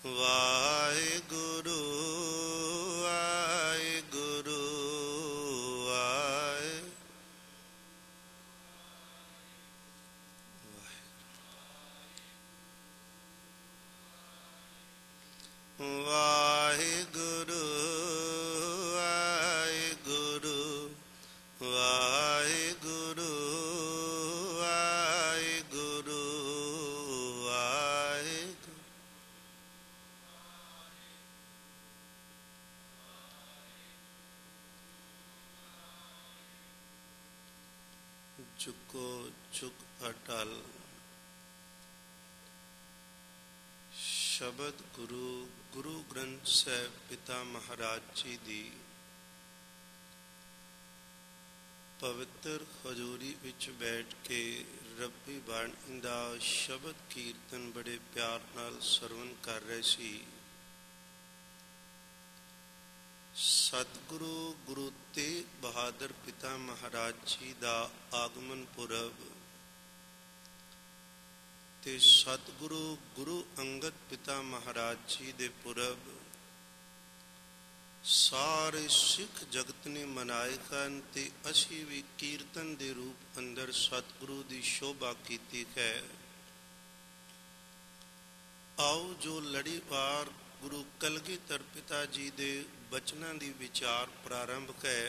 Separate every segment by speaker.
Speaker 1: ਵਾਹਿਗੁਰੂ ਵਾਹਿਗੁਰੂ ਵਾਹਿਗੁਰੂ ਵਾਹਿਗੁਰੂ ਵਾਹਿਗੁਰੂ ਵਾਹਿਗੁਰੂ ਵਾਹਿਗੁਰੂ। ਚੁੱਕੋ ਚੁੱਕ ਅਟਲ। ਸ਼ਬਦ ਗੁਰੂ ਗ੍ਰੰਥ ਸਾਹਿਬ ਪਿਤਾ ਮਹਾਰਾਜ ਜੀ ਦੀ ਪਵਿੱਤਰ ਹਜ਼ੂਰੀ ਵਿੱਚ ਬੈਠ ਕੇ ਰੱਬੀ ਬਾਣੀ ਦਾ ਸ਼ਬਦ ਕੀਰਤਨ ਬੜੇ ਪਿਆਰ ਨਾਲ ਸਰਵਣ ਕਰ ਰਹੇ ਸੀ। ਸਤਿਗੁਰੂ ਗੁਰੂ ਤੇਗ ਬਹਾਦਰ ਪਿਤਾ ਮਹਾਰਾਜ ਜੀ ਦਾ ਆਗਮਨ ਪੁਰਬ ਤੇ ਸਤਿਗੁਰੂ ਗੁਰੂ ਅੰਗਦ ਪਿਤਾ ਮਹਾਰਾਜ ਜੀ ਦੇ ਪੁਰਬ ਸਾਰੇ ਸਿੱਖ ਜਗਤ ਨੇ ਮਨਾਏ ਹਨ ਤੇ ਅਸੀਂ ਵੀ ਕੀਰਤਨ ਦੇ ਰੂਪ ਅੰਦਰ ਸਤਿਗੁਰੂ ਦੀ ਸ਼ੋਭਾ ਕੀਤੀ ਹੈ। ਆਓ ਜੋ ਲੜੀਵਾਰ ਗੁਰੂ ਕਲਗੀਧਰ ਪਿਤਾ ਜੀ ਦੇ ਬਚਨਾਂ ਦੀ ਵਿਚਾਰ ਪ੍ਰਾਰੰਭ ਹੈ।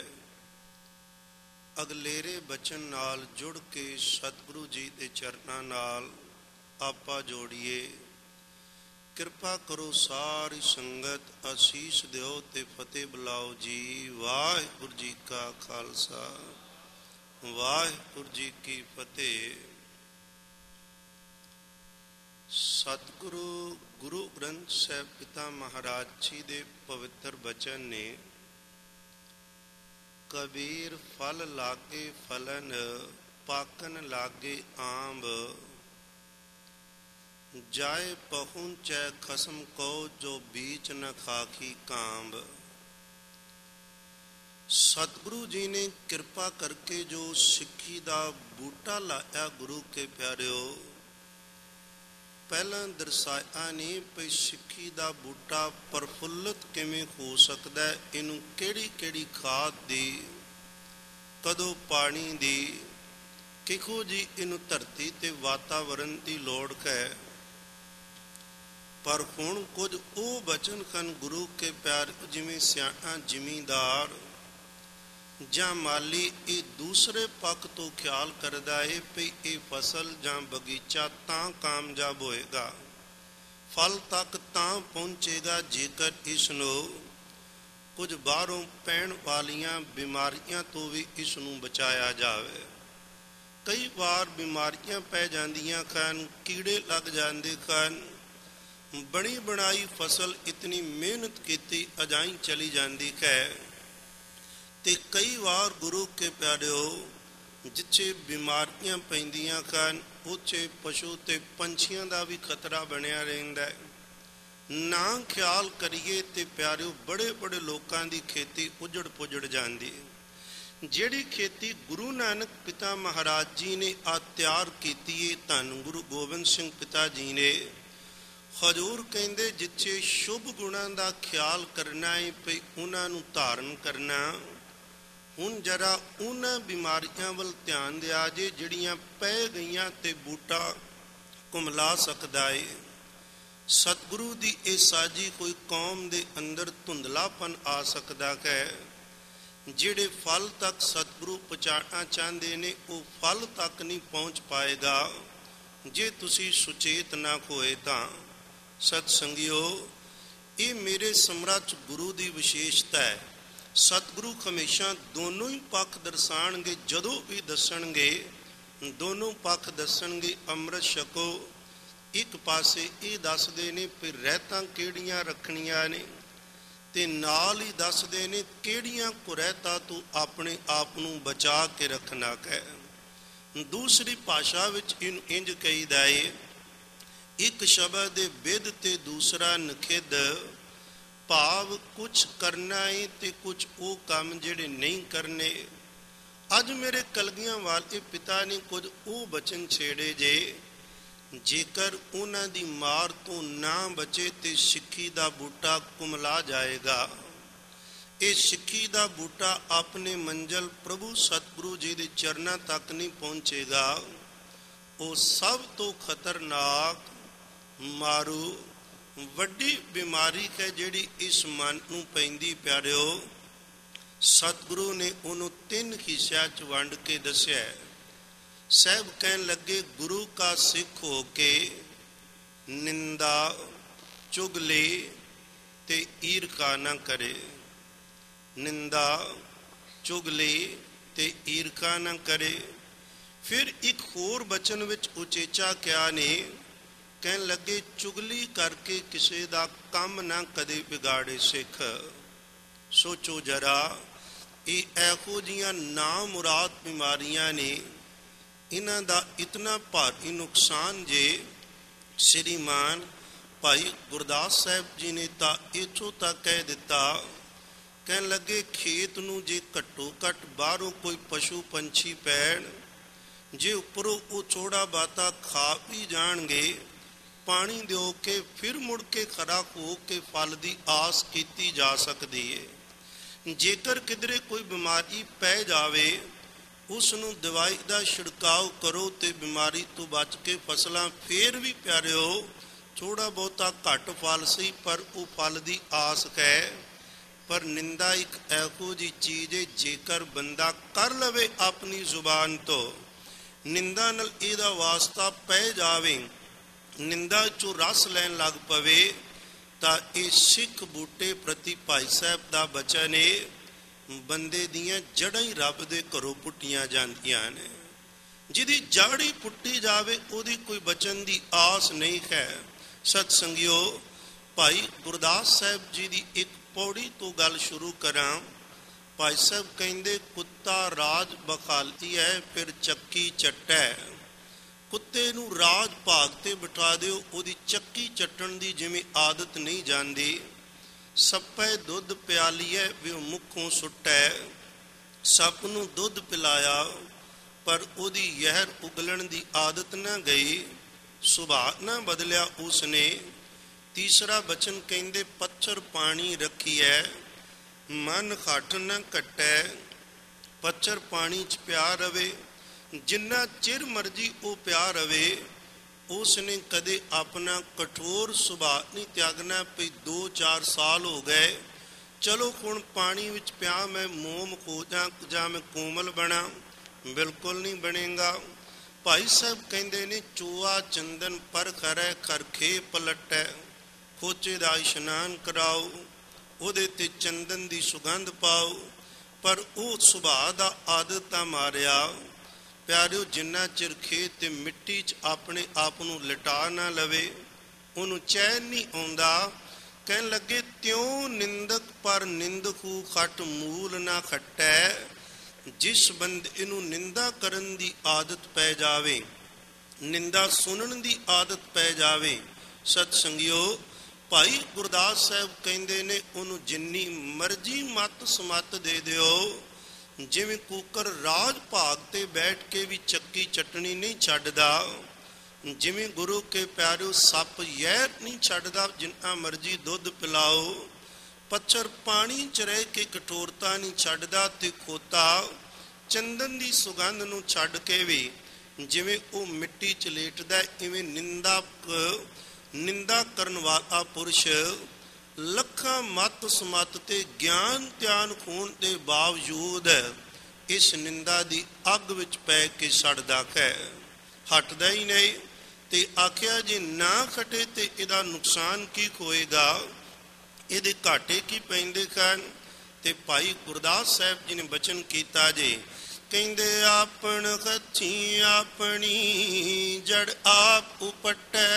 Speaker 1: ਅਗਲੇਰੇ ਬਚਨ ਨਾਲ ਜੁੜ ਕੇ ਸਤਿਗੁਰੂ ਜੀ ਦੇ ਚਰਨਾਂ ਨਾਲ ਆਪਾ ਜੋੜੀਏ। ਕਿਰਪਾ ਕਰੋ ਸਾਰੀ ਸੰਗਤ, ਅਸੀਸ ਦਿਓ ਤੇ ਫਤਿਹ ਬੁਲਾਓ ਜੀ। ਵਾਹਿਗੁਰੂ ਜੀ ਕਾ ਖਾਲਸਾ ਵਾਹਿਗੁਰੂ ਜੀ ਕੀ ਫਤਿਹ। ਸਤਿਗੁਰੂ ਗੁਰੂ ਗ੍ਰੰਥ ਸਾਹਿਬ ਪਿਤਾ ਮਹਾਰਾਜ ਜੀ ਦੇ ਪਵਿੱਤਰ ਬਚਨ ਨੇ ਕਬੀਰ ਫਲ ਲਾਗੇ ਫਲਨ ਪਾਕਨ ਲਾਗੇ ਆਂਬ ਜਾਏ ਪਹੁੰਚੈ ਖਸਮ ਕੋ ਜੋ ਬੀਚ ਨ ਖਾਖੀ ਕਾਂਬ। ਸਤਿਗੁਰੂ ਜੀ ਨੇ ਕਿਰਪਾ ਕਰਕੇ ਜੋ ਸਿੱਖੀ ਦਾ ਬੂਟਾ ਲਾਇਆ ਗੁਰੂ ਕੇ ਪਿਆਰਿਓ, ਪਹਿਲਾਂ ਦਰਸਾਇਆ ਨਹੀਂ ਪਈ ਸਿੱਖੀ ਦਾ ਬੂਟਾ ਪ੍ਰਫੁੱਲਤ ਕਿਵੇਂ ਹੋ ਸਕਦਾ, ਇਹਨੂੰ ਕਿਹੜੀ ਕਿਹੜੀ ਖਾਦ ਦੀ, ਕਦੋਂ ਪਾਣੀ ਦੀ, ਕਿਹੋ ਜੀ ਇਹਨੂੰ ਧਰਤੀ ਤੇ ਵਾਤਾਵਰਨ ਦੀ ਲੋੜ ਹੈ। ਪਰ ਹੁਣ ਕੁਝ ਉਹ ਬਚਨ ਹਨ ਗੁਰੂ ਕੇ ਪਿਆਰ, ਜਿਵੇਂ ਸਿਆਣਾ ਜ਼ਿਮੀਂਦਾਰ ਜਾਂ ਮਾਲੀ ਇਹ ਦੂਸਰੇ ਪੱਖ ਤੋਂ ਖਿਆਲ ਕਰਦਾ ਹੈ ਵੀ ਇਹ ਫਸਲ ਜਾਂ ਬਗੀਚਾ ਤਾਂ ਕਾਮਯਾਬ ਹੋਏਗਾ, ਫਲ ਤੱਕ ਤਾਂ ਪਹੁੰਚੇਗਾ ਜੇਕਰ ਇਸ ਨੂੰ ਕੁਝ ਬਾਹਰੋਂ ਪੈਣ ਵਾਲੀਆਂ ਬਿਮਾਰੀਆਂ ਤੋਂ ਵੀ ਇਸ ਨੂੰ ਬਚਾਇਆ ਜਾਵੇ। ਕਈ ਵਾਰ ਬਿਮਾਰੀਆਂ ਪੈ ਜਾਂਦੀਆਂ ਹਨ, ਕੀੜੇ ਲੱਗ ਜਾਂਦੇ ਹਨ, ਬਣੀ ਬਣਾਈ ਫਸਲ ਇਤਨੀ ਮਿਹਨਤ ਕੀਤੀ ਅਜਾਈ ਚਲੀ ਜਾਂਦੀ ਹੈ। ਤੇ ਕਈ ਵਾਰ ਗੁਰੂ ਕੇ ਪਿਆਰਿਓ ਜਿੱਥੇ ਬਿਮਾਰੀਆਂ ਪੈਂਦੀਆਂ ਹਨ ਉੱਥੇ ਪਸ਼ੂ ਤੇ ਪੰਛੀਆਂ ਦਾ ਵੀ ਖਤਰਾ ਬਣਿਆ ਰਹਿੰਦਾ ਹੈ। ਨਾ ਖਿਆਲ ਕਰੀਏ ਤੇ ਪਿਆਰਿਓ ਬੜੇ ਬੜੇ ਲੋਕਾਂ ਦੀ ਖੇਤੀ ਉਜੜ ਪੁਜੜ ਜਾਂਦੀ ਹੈ। ਜਿਹੜੀ ਖੇਤੀ ਗੁਰੂ ਨਾਨਕ ਪਿਤਾ ਮਹਾਰਾਜ ਜੀ ਨੇ ਆ ਤਿਆਰ ਕੀਤੀ ਹੈ, ਧੰਨ ਗੁਰੂ ਗੋਬਿੰਦ ਸਿੰਘ ਪਿਤਾ ਜੀ ਨੇ, ਹਜ਼ੂਰ ਕਹਿੰਦੇ ਜਿੱਥੇ ਸ਼ੁਭ ਗੁਣਾਂ ਦਾ ਖਿਆਲ ਕਰਨਾ ਹੈ ਪਈ ਉਹਨਾਂ ਨੂੰ ਧਾਰਨ ਕਰਨਾ। ਹੁਣ ਜਰਾ ਉਹਨਾਂ ਬਿਮਾਰੀਆਂ ਵੱਲ ਧਿਆਨ ਦਿਆ ਜੇ ਜਿਹੜੀਆਂ ਪੈ ਗਈਆਂ ਤੇ ਬੂਟਾ ਕੁਮਲਾ ਸਕਦਾ ਹੈ। ਸਤਿਗੁਰੂ ਦੀ ਇਹ ਸਾਜੀ ਕੋਈ ਕੌਮ ਦੇ ਅੰਦਰ ਧੁੰਦਲਾਪਨ ਆ ਸਕਦਾ ਹੈ। ਜਿਹੜੇ ਫਲ ਤੱਕ ਸਤਿਗੁਰੂ ਪਹੁੰਚਾਉਣਾ ਚਾਹੁੰਦੇ ਨੇ ਉਹ ਫਲ ਤੱਕ ਨਹੀਂ ਪਹੁੰਚ ਪਾਏਗਾ ਜੇ ਤੁਸੀਂ ਸੁਚੇਤ ਨਾ ਹੋਏ ਤਾਂ। ਸਤ ਸੰਗਿਓ, ਇਹ ਮੇਰੇ ਸਮਰੱਥ ਗੁਰੂ ਦੀ ਵਿਸ਼ੇਸ਼ਤਾ ਹੈ। ਸਤਿਗੁਰੂ ਹਮੇਸ਼ਾ ਦੋਨੋਂ ਹੀ ਪੱਖ ਦਰਸਾਉਣਗੇ, ਜਦੋਂ ਵੀ ਦੱਸਣਗੇ ਦੋਨੋਂ ਪੱਖ ਦੱਸਣਗੇ। ਅੰਮ੍ਰਿਤ ਛਕੋ, ਇੱਕ ਪਾਸੇ ਇਹ ਦੱਸਦੇ ਨੇ ਵੀ ਰਹਿਤਾਂ ਕਿਹੜੀਆਂ ਰੱਖਣੀਆਂ ਨੇ ਤੇ ਨਾਲ ਹੀ ਦੱਸਦੇ ਨੇ ਕਿਹੜੀਆਂ ਕੁਰੈਤਾਂ ਤੋਂ ਆਪਣੇ ਆਪ ਨੂੰ ਬਚਾ ਕੇ ਰੱਖਣਾ ਹੈ। ਦੂਸਰੀ ਭਾਸ਼ਾ ਵਿੱਚ ਇਹਨੂੰ ਇੰਝ ਕਹੀਦਾ ਏ, ਇੱਕ ਸ਼ਬਦ ਦੇ ਬਿਧ ਤੇ ਦੂਸਰਾ ਨਖਿੱਧ, ਭਾਵ ਕੁਛ ਕਰਨਾ ਏ ਤੇ ਕੁਛ ਉਹ ਕੰਮ ਜਿਹੜੇ ਨਹੀਂ ਕਰਨੇ। ਅੱਜ ਮੇਰੇ ਕਲਗੀਆਂ ਵਾਲੇ ਪਿਤਾ ਨੇ ਕੁਝ ਉਹ ਬਚਨ ਛੇੜੇ ਜੇ ਜੇਕਰ ਉਹਨਾਂ ਦੀ ਮਾਰ ਤੋਂ ਨਾ ਬਚੇ ਤੇ ਸਿੱਖੀ ਦਾ ਬੂਟਾ ਕੁਮਲਾ ਜਾਏਗਾ। ਇਹ ਸਿੱਖੀ ਦਾ ਬੂਟਾ ਆਪਣੇ ਮੰਜ਼ਲ ਪ੍ਰਭੂ ਸਤਿਗੁਰੂ ਜੀ ਦੇ ਚਰਨਾਂ ਤੱਕ ਨਹੀਂ ਪਹੁੰਚੇਗਾ। ਉਹ ਸਭ ਤੋਂ ਖਤਰਨਾਕ ਮਾਰੂ ਵੱਡੀ ਬਿਮਾਰੀ ਹੈ ਜਿਹੜੀ ਇਸ ਮਨ ਨੂੰ ਪੈਂਦੀ। ਪਿਆਰਿਓ, ਸਤਿਗੁਰੂ ਨੇ ਉਹਨੂੰ 3 ਹਿੱਸਿਆਂ 'ਚ ਵੰਡ ਕੇ ਦੱਸਿਆ। ਸਾਹਿਬ ਕਹਿਣ ਲੱਗੇ, ਗੁਰੂ ਕਾ ਸਿੱਖ ਹੋ ਕੇ ਨਿੰਦਾ, ਚੁਗਲੀ ਤੇ ਈਰਖਾ ਨਾ ਕਰੇ। ਨਿੰਦਾ, ਚੁਗਲੀ ਤੇ ਈਰਖਾ ਨਾ ਕਰੇ। ਫਿਰ ਇੱਕ ਹੋਰ ਬਚਨ ਵਿੱਚ ਉਚੇਚਾ ਕਿਹਾ ਨੇ, ਕਹਿਣ ਲੱਗੇ, ਚੁਗਲੀ ਕਰਕੇ ਕਿਸੇ ਦਾ ਕੰਮ ਨਾ ਕਦੇ ਵਿਗਾੜੇ ਸਿੱਖ। ਸੋਚੋ ਜਰਾ, ਇਹ ਇਹੋ ਜਿਹੀਆਂ ਨਾ ਮੁਰਾਦ ਬਿਮਾਰੀਆਂ ਨੇ, ਇਹਨਾਂ ਦਾ ਇਤਨਾ ਭਾਰੀ ਨੁਕਸਾਨ ਜੇ। ਸ਼੍ਰੀਮਾਨ ਭਾਈ ਗੁਰਦਾਸ ਸਾਹਿਬ ਜੀ ਨੇ ਤਾਂ ਇੱਥੋਂ ਤੱਕ ਕਹਿ ਦਿੱਤਾ, ਕਹਿਣ ਲੱਗੇ, ਖੇਤ ਨੂੰ ਜੇ ਘੱਟੋ ਘੱਟ ਬਾਹਰੋਂ ਕੋਈ ਪਸ਼ੂ ਪੰਛੀ ਪੈਣ, ਜੇ ਉੱਪਰੋਂ ਉਹ ਥੋੜਾ ਬਾਤਾ ਖਾ ਵੀ ਜਾਣਗੇ, ਪਾਣੀ ਦਿਓ ਕੇ ਫਿਰ ਮੁੜ ਕੇ ਖੜਾ ਹੋ ਕੇ ਫਲ ਦੀ ਆਸ ਕੀਤੀ ਜਾ ਸਕਦੀ ਹੈ। ਜੇਕਰ ਕਿਧਰੇ ਕੋਈ ਬਿਮਾਰੀ ਪੈ ਜਾਵੇ, ਉਸ ਨੂੰ ਦਵਾਈ ਦਾ ਛਿੜਕਾਓ ਕਰੋ ਤੇ ਬਿਮਾਰੀ ਤੋਂ ਬਚ ਕੇ ਫਸਲਾਂ ਫੇਰ ਵੀ ਪਿਆਰਿਓ ਥੋੜਾ ਬਹੁਤਾ ਘੱਟ ਫਲ ਸੀ, ਪਰ ਉਹ ਫਲ ਦੀ ਆਸ ਹੈ। ਪਰ ਨਿੰਦਾ ਇੱਕ ਇਹੋ ਜਿਹੀ ਚੀਜ਼ ਹੈ, ਜੇਕਰ ਬੰਦਾ ਕਰ ਲਵੇ ਆਪਣੀ ਜ਼ੁਬਾਨ ਤੋਂ, ਨਿੰਦਾ ਨਾਲ ਇਹਦਾ ਵਾਸਤਾ ਪੈ ਜਾਵੇ, ਨਿੰਦਾ ਚੋਂ ਰਸ ਲੈਣ ਲੱਗ ਪਵੇ, ਤਾਂ ਇਹ ਸਿੱਖ ਬੂਟੇ ਪ੍ਰਤੀ ਭਾਈ ਸਾਹਿਬ ਦਾ ਬਚਨ ਹੈ, ਬੰਦੇ ਦੀਆਂ ਜੜ੍ਹਾਂ ਹੀ ਰੱਬ ਦੇ ਘਰੋਂ ਪੁੱਟੀਆਂ ਜਾਂਦੀਆਂ ਨੇ। ਜਿਹਦੀ ਜੜ੍ਹ ਹੀ ਪੁੱਟੀ ਜਾਵੇ, ਉਹਦੀ ਕੋਈ ਬਚਨ ਦੀ ਆਸ ਨਹੀਂ ਹੈ। ਸਤ ਸੰਗਿਓ, ਭਾਈ ਗੁਰਦਾਸ ਸਾਹਿਬ ਜੀ ਦੀ ਇੱਕ ਪੌੜੀ ਤੋਂ ਗੱਲ ਸ਼ੁਰੂ ਕਰਾਂ। ਭਾਈ ਸਾਹਿਬ ਕਹਿੰਦੇ, ਕੁੱਤਾ ਰਾਜ ਬਖਾਲਤੀ ਹੈ, ਫਿਰ ਚੱਕੀ ਚੱਟੈ। ਕੁੱਤੇ ਨੂੰ ਰਾਜ ਭਾਗ ਤੇ ਬਿਠਾ ਦਿਓ, ਉਹਦੀ ਚੱਕੀ ਚੱਟਣ ਦੀ ਜਿਵੇਂ ਆਦਤ ਨਹੀਂ ਜਾਂਦੀ। ਸੱਪੇ ਦੁੱਧ ਪਿਆਲੀਏ ਵੀ ਮੁੱਖੋਂ ਸੁੱਟੈ। ਸੱਪ ਨੂੰ ਦੁੱਧ ਪਿਲਾਇਆ, ਪਰ ਉਹਦੀ ਜ਼ਹਿਰ ਉਗਲਣ ਦੀ ਆਦਤ ਨਾ ਗਈ, ਸੁਭਾਅ ਨਾ ਬਦਲਿਆ ਉਸਨੇ। ਤੀਸਰਾ ਬਚਨ ਕਹਿੰਦੇ, ਪੱਥਰ ਪਾਣੀ ਰੱਖੀਐ, ਮਨ ਹੱਠ ਨਾ ਕੱਟੈ। ਪੱਥਰ ਪਾਣੀ 'ਚ ਪਿਆ ਰਵੇ, ਜਿੰਨਾ ਚਿਰ ਮਰਜੀ ਉਹ ਪਿਆ ਰਵੇ। ਉਸ ਨੇ ਕਦੇ ਆਪਣਾ ਕਠੋਰ ਸੁਭਾਅ ਨਹੀਂ ਤਿਆਗਣਾ ਵੀ 2-4 ਸਾਲ ਹੋ ਗਏ, ਚਲੋ ਹੁਣ ਪਾਣੀ ਵਿੱਚ ਪਿਆ ਮੈਂ ਮੋਮ ਹੋ ਜਾਂ ਮੈਂ ਕੋਮਲ ਬਣਾ। ਬਿਲਕੁਲ ਨਹੀਂ ਬਣੇਗਾ। ਭਾਈ ਸਾਹਿਬ ਕਹਿੰਦੇ ਨੇ, ਚੋਆ ਚੰਦਨ ਪਰ ਖਰੈ ਖਰਖੇ ਪਲਟੈ। ਖੋਚੇ ਦਾ ਇਸ਼ਨਾਨ ਕਰਾਓ, ਉਹਦੇ ਤੇ ਚੰਦਨ ਦੀ ਸੁਗੰਧ ਪਾਓ, ਪਰ ਉਹ ਸੁਭਾਅ ਦਾ ਆਦਤ ਤਾਂ ਮਾਰਿਆ। ਪਿਆਰਿਓ, ਜਿੰਨਾ ਚਿਰ ਖੇਤ ਤੇ ਮਿੱਟੀ 'ਚ ਆਪਣੇ ਆਪ ਨੂੰ ਲਿਟਾ ਨਾ ਲਵੇ, ਉਹਨੂੰ ਚੈਨ ਨਹੀਂ ਆਉਂਦਾ। ਕਹਿਣ ਲੱਗੇ, ਤਿਉ ਨਿੰਦਕ ਪਰ ਨਿੰਦਕੂ ਖੱਟ ਮੂਲ ਨਾ ਖੱਟੈ। ਜਿਸ ਬੰਦੇ ਨੂੰ ਨਿੰਦਾ ਕਰਨ ਦੀ ਆਦਤ ਪੈ ਜਾਵੇ, ਨਿੰਦਾ ਸੁਣਨ ਦੀ ਆਦਤ ਪੈ ਜਾਵੇ, ਸਤ ਸੰਗਿਓ, ਭਾਈ ਗੁਰਦਾਸ ਸਾਹਿਬ ਕਹਿੰਦੇ ਨੇ, ਉਹਨੂੰ ਜਿੰਨੀ ਮਰਜ਼ੀ ਮੱਤ ਸਮੱਤ ਦੇ ਦਿਓ। ਜਿਵੇਂ ਕੂਕਰ ਰਾਜ ਭਾਗ ਤੇ ਬੈਠ ਕੇ ਵੀ ਚੱਕੀ ਚਟਣੀ ਨਹੀਂ ਛੱਡਦਾ, ਜਿਵੇਂ ਗੁਰੂ ਕੇ ਪਿਆਰਿਓ ਸੱਪ ਜ਼ਹਿਰ ਨਹੀਂ ਛੱਡਦਾ, ਜਿੰਨਾ ਮਰਜ਼ੀ ਦੁੱਧ ਪਿਲਾਓ। ਪੱਥਰ ਪਾਣੀ 'ਚ ਰਹਿ ਕੇ ਕਠੋਰਤਾ ਨਹੀਂ ਛੱਡਦਾ, ਤੇ ਖੋਤਾ ਚੰਦਨ ਦੀ ਸੁਗੰਧ ਨੂੰ ਛੱਡ ਕੇ ਵੀ ਜਿਵੇਂ ਉਹ ਮਿੱਟੀ 'ਚ ਲੇਟਦਾ, ਇਵੇਂ ਨਿੰਦਾ ਕਰਨ ਵਾਲਾ ਪੁਰਸ਼ ਲੱਖਾਂ ਮੱਤ ਸਮੱਤ ਤੇ ਗਿਆਨ ਧਿਆਨ ਹੋਣ ਦੇ ਬਾਵਜੂਦ ਇਸ ਨਿੰਦਾ ਦੀ ਅੱਗ ਵਿੱਚ ਪੈ ਕੇ ਸੜਦਾ ਹੈ, ਹਟਦਾ ਹੀ ਨਹੀਂ। ਤੇ ਆਖਿਆ, ਜੇ ਨਾ ਖਟੇ ਤੇ ਇਹਦਾ ਨੁਕਸਾਨ ਕੀ ਹੋਏਗਾ, ਇਹਦੇ ਘਾਟੇ ਕੀ ਪੈਂਦੇ ਹਨ। ਤੇ ਭਾਈ ਗੁਰਦਾਸ ਸਾਹਿਬ ਜੀ ਨੇ ਬਚਨ ਕੀਤਾ ਜੇ, ਕਹਿੰਦੇ, ਆਪਣ ਹੱਥੀਂ ਆਪਣੀ ਜੜ ਆਪ ਉਪਟੈ।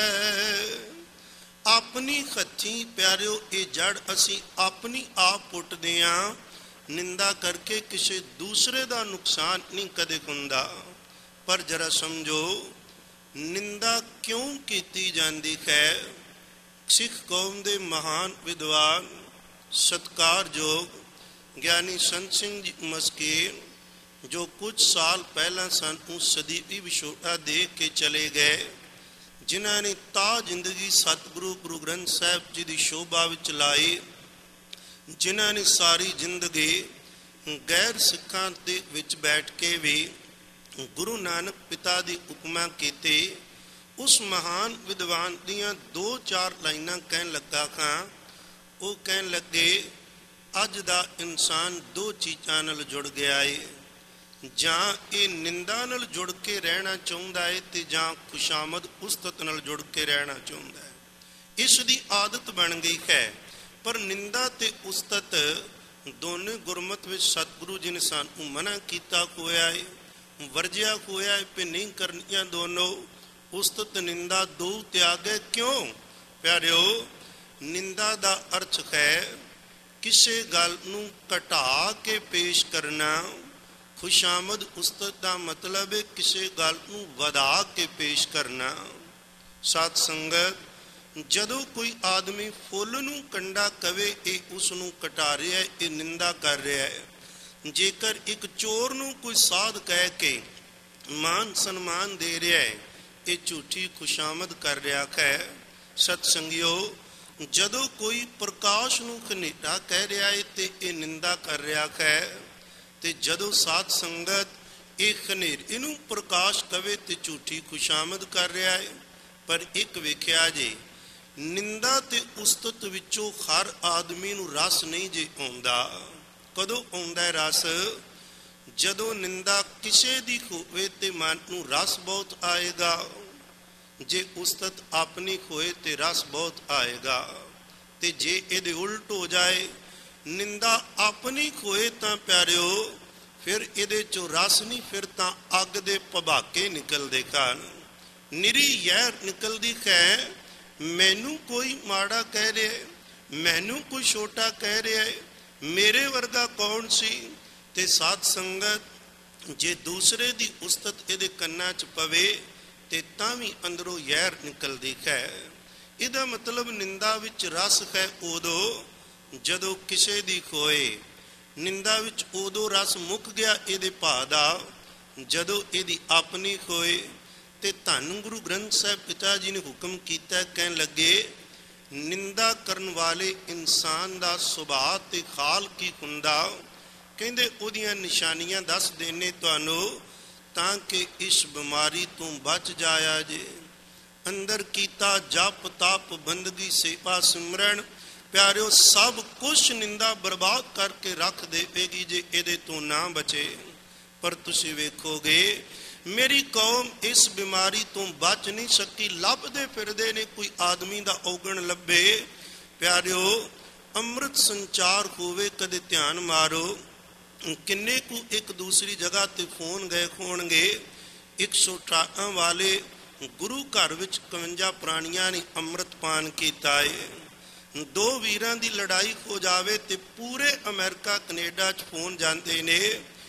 Speaker 1: ਆਪਣੀ ਹੱਥੀਂ ਪਿਆਰਿਓ ਇਹ ਜੜ ਅਸੀਂ ਆਪਣੀ ਆਪ ਪੁੱਟਦੇ ਹਾਂ। ਨਿੰਦਾ ਕਰਕੇ ਕਿਸੇ ਦੂਸਰੇ ਦਾ ਨੁਕਸਾਨ ਨਹੀਂ ਕਦੇ ਹੁੰਦਾ। ਪਰ ਜਰਾ ਸਮਝੋ, ਨਿੰਦਾ ਕਿਉਂ ਕੀਤੀ ਜਾਂਦੀ ਹੈ। ਸਿੱਖ ਕੌਮ ਦੇ ਮਹਾਨ ਵਿਦਵਾਨ ਸਤਿਕਾਰਯੋਗ ਗਿਆਨੀ ਸੰਤ ਸਿੰਘ ਜੀ ਮਸਕੀਨ, ਜੋ ਕੁਝ ਸਾਲ ਪਹਿਲਾਂ ਸਾਨੂੰ ਸਦੀਵੀ ਵਿਛੋੜਾ ਦੇ ਕੇ ਚਲੇ ਗਏ, ਜਿਨ੍ਹਾਂ ਨੇ ਤਾਂ ਜ਼ਿੰਦਗੀ ਸਤਿਗੁਰੂ ਗੁਰੂ ਗ੍ਰੰਥ ਸਾਹਿਬ ਜੀ ਦੀ ਸ਼ੋਭਾ ਵਿੱਚ ਲਾਈ, ਜਿਨ੍ਹਾਂ ਨੇ ਸਾਰੀ ਜ਼ਿੰਦਗੀ ਗੈਰ ਸਿੱਖਾਂ ਦੇ ਵਿੱਚ ਬੈਠ ਕੇ ਵੀ ਗੁਰੂ ਨਾਨਕ ਪਿਤਾ ਦੀ ਉਪਮਾ ਕੀਤੀ, ਉਸ ਮਹਾਨ ਵਿਦਵਾਨ ਦੀਆਂ 2-4 ਲਾਈਨਾਂ ਕਹਿਣ ਲੱਗਾ ਖਾਂ। ਉਹ ਕਹਿਣ ਲੱਗੇ, ਅੱਜ ਦਾ ਇਨਸਾਨ 2 ਚੀਜ਼ਾਂ ਨਾਲ ਜੁੜ ਗਿਆ ਏ, ਜਾਂ ਇਹ ਨਿੰਦਾ ਨਾਲ ਜੁੜ ਕੇ ਰਹਿਣਾ ਚਾਹੁੰਦਾ ਹੈ ਤੇ ਜਾਂ ਖੁਸ਼ਾਮਦ ਉਸਤਤ ਨਾਲ ਜੁੜ ਕੇ ਰਹਿਣਾ ਚਾਹੁੰਦਾ ਹੈ। ਇਸ ਦੀ ਆਦਤ ਬਣ ਗਈ ਹੈ। ਪਰ ਨਿੰਦਾ ਤੇ ਉਸਤਤ ਦੋਨੇ ਗੁਰਮਤ ਵਿੱਚ ਸਤਿਗੁਰੂ ਜੀ ਨੇ ਸਾਨੂੰ ਮਨਾ ਕੀਤਾ ਹੋਇਆ ਹੈ, ਵਰਜਿਆ ਹੋਇਆ ਹੈ ਕਿ ਨਹੀਂ ਕਰਨੀਆਂ ਦੋਨੋਂ। ਉਸਤਤ ਨਿੰਦਾ ਦੋ ਤਿਆਗੇ। ਕਿਉਂ ਪਿਆਰਿਓ? ਨਿੰਦਾ ਦਾ ਅਰਥ ਹੈ ਕਿਸੇ ਗੱਲ ਨੂੰ ਘਟਾ ਕੇ ਪੇਸ਼ ਕਰਨਾ। ਖੁਸ਼ਾਮਦ ਉਸਤਤ ਦਾ ਮਤਲਬ ਹੈ ਕਿਸੇ ਗੱਲ ਨੂੰ ਵਧਾ ਕੇ ਪੇਸ਼ ਕਰਨਾ। ਸਾਧ ਸੰਗਤ, ਜਦੋਂ ਕੋਈ ਆਦਮੀ ਫੁੱਲ ਨੂੰ ਕੰਡਾ ਕਵੇ, ਇਹ ਉਸ ਨੂੰ ਘਟਾ ਰਿਹਾ ਹੈ, ਇਹ ਨਿੰਦਾ ਕਰ ਰਿਹਾ ਹੈ। ਜੇਕਰ ਇੱਕ ਚੋਰ ਨੂੰ ਕੋਈ ਸਾਧ ਕਹਿ ਕੇ ਮਾਨ ਸਨਮਾਨ ਦੇ ਰਿਹਾ ਹੈ, ਇਹ ਝੂਠੀ ਖੁਸ਼ਾਮਦ ਕਰ ਰਿਹਾ ਹੈ। ਸਤ ਸੰਗਿਓ, ਜਦੋਂ ਕੋਈ ਪ੍ਰਕਾਸ਼ ਨੂੰ ਹਨੇਰਾ ਕਹਿ ਰਿਹਾ ਹੈ ਤੇ ਇਹ ਨਿੰਦਾ ਕਰ ਰਿਹਾ ਹੈ, ਤੇ ਜਦੋਂ ਸਾਧ ਸੰਗਤ ਇਹ ਹਨੇਰੇ ਨੂੰ ਪ੍ਰਕਾਸ਼ ਕਵੇ ਤੇ ਝੂਠੀ ਖੁਸ਼ਾਮਦ ਕਰ ਰਿਹਾ ਹੈ। ਪਰ ਇੱਕ ਵੇਖਿਆ ਜੇ, ਨਿੰਦਾ ਤੇ ਉਸਤਤ ਵਿੱਚੋਂ ਹਰ ਆਦਮੀ ਨੂੰ ਰਸ ਨਹੀਂ ਜੇ ਆਉਂਦਾ। ਕਦੋਂ ਆਉਂਦਾ ਹੈ ਰਸ? ਜਦੋਂ ਨਿੰਦਾ ਕਿਸੇ ਦੀ ਹੋਵੇ ਤੇ ਮਨ ਨੂੰ ਰਸ ਬਹੁਤ ਆਏਗਾ, ਜੇ ਉਸਤਤ ਆਪਣੀ ਹੋਏ ਤੇ ਰਸ ਬਹੁਤ ਆਏਗਾ। ਤੇ ਜੇ ਇਹਦੇ ਉਲਟ ਹੋ ਜਾਏ, ਨਿੰਦਾ ਆਪਣੀ ਹੋਏ ਤਾਂ ਪਿਆਰਿਓ ਫਿਰ ਇਹਦੇ ਚੋਂ ਰਸ ਨਹੀਂ, ਫਿਰ ਤਾਂ ਅੱਗ ਦੇ ਭਵਾਕੇ ਨਿਕਲਦੇ ਹਨ, ਨਿਰੀ ਜ਼ਹਿਰ ਨਿਕਲਦੀ ਹੈ। ਮੈਨੂੰ ਕੋਈ ਮਾੜਾ ਕਹਿ ਰਿਹਾ, ਮੈਨੂੰ ਕੋਈ ਛੋਟਾ ਕਹਿ ਰਿਹਾ, ਮੇਰੇ ਵਰਗਾ ਕੌਣ ਸੀ? ਤੇ ਸਾਧ ਸੰਗਤ, ਜੇ ਦੂਸਰੇ ਦੀ ਉਸਤਤ ਇਹਦੇ ਕੰਨਾਂ 'ਚ ਪਵੇ ਤੇ ਤਾਂ ਵੀ ਅੰਦਰੋਂ ਜ਼ਹਿਰ ਨਿਕਲਦੀ ਹੈ। ਇਹਦਾ ਮਤਲਬ ਨਿੰਦਾ ਵਿੱਚ ਰਸ ਹੈ ਉਦੋਂ ਜਦੋਂ ਕਿਸੇ ਦੀ ਹੋਏ। ਨਿੰਦਾ ਵਿੱਚ ਉਦੋਂ ਰਸ ਮੁੱਕ ਗਿਆ ਇਹਦੇ ਭਾਅ ਦਾ ਜਦੋਂ ਇਹਦੀ ਆਪਣੀ ਹੋਏ। ਤੇ ਧੰਨ ਗੁਰੂ ਗ੍ਰੰਥ ਸਾਹਿਬ ਪਿਤਾ ਜੀ ਨੇ ਹੁਕਮ ਕੀਤਾ, ਕਹਿਣ ਲੱਗੇ, ਨਿੰਦਾ ਕਰਨ ਵਾਲੇ ਇਨਸਾਨ ਦਾ ਸੁਭਾਅ ਤੇ ਹਾਲ ਕੀ ਹੁੰਦਾ? ਕਹਿੰਦੇ ਉਹਦੀਆਂ ਨਿਸ਼ਾਨੀਆਂ ਦੱਸ ਦੇਣੇ ਤੁਹਾਨੂੰ, ਤਾਂ ਕਿ ਇਸ ਬਿਮਾਰੀ ਤੋਂ ਬਚ ਜਾਇਆ ਜੇ। ਅੰਦਰ ਕੀਤਾ ਜਪ ਤਪ ਬੰਦਗੀ ਸੇਵਾ ਸਿਮਰਨ, ਪਿਆਰਿਓ ਸਭ ਕੁਛ ਨਿੰਦਾ ਬਰਬਾਦ ਕਰਕੇ ਰੱਖ ਦੇਵੇਗੀ ਜੇ ਇਹਦੇ ਤੋਂ ਨਾ ਬਚੇ। ਪਰ ਤੁਸੀਂ ਵੇਖੋਗੇ ਮੇਰੀ ਕੌਮ ਇਸ ਬਿਮਾਰੀ ਤੋਂ ਬਚ ਨਹੀਂ ਸਕੀ। ਲੱਭਦੇ ਫਿਰਦੇ ਨੇ ਕੋਈ ਆਦਮੀ ਦਾ ਔਗਣ ਲੱਭੇ। ਪਿਆਰਿਓ ਅੰਮ੍ਰਿਤ ਸੰਚਾਰ ਹੋਵੇ, ਕਦੇ ਧਿਆਨ ਮਾਰੋ, ਕਿੰਨੇ ਕੁ ਇੱਕ ਦੂਸਰੀ ਜਗ੍ਹਾ ਤੇ ਫੋਨ ਗਏ ਹੋਣਗੇ। 118 ਵਾਲੇ ਗੁਰੂ ਘਰ ਵਿੱਚ 51 ਪ੍ਰਾਣੀਆਂ ਨੇ ਅੰਮ੍ਰਿਤ ਪਾਨ ਕੀਤਾ ਹੈ। 2 ਵੀਰਾਂ ਦੀ ਲੜਾਈ ਹੋ ਜਾਵੇ ਤੇ ਪੂਰੇ ਅਮਰੀਕਾ ਕੈਨੇਡਾ 'ਚ ਫੋਨ ਜਾਂਦੇ ਨੇ।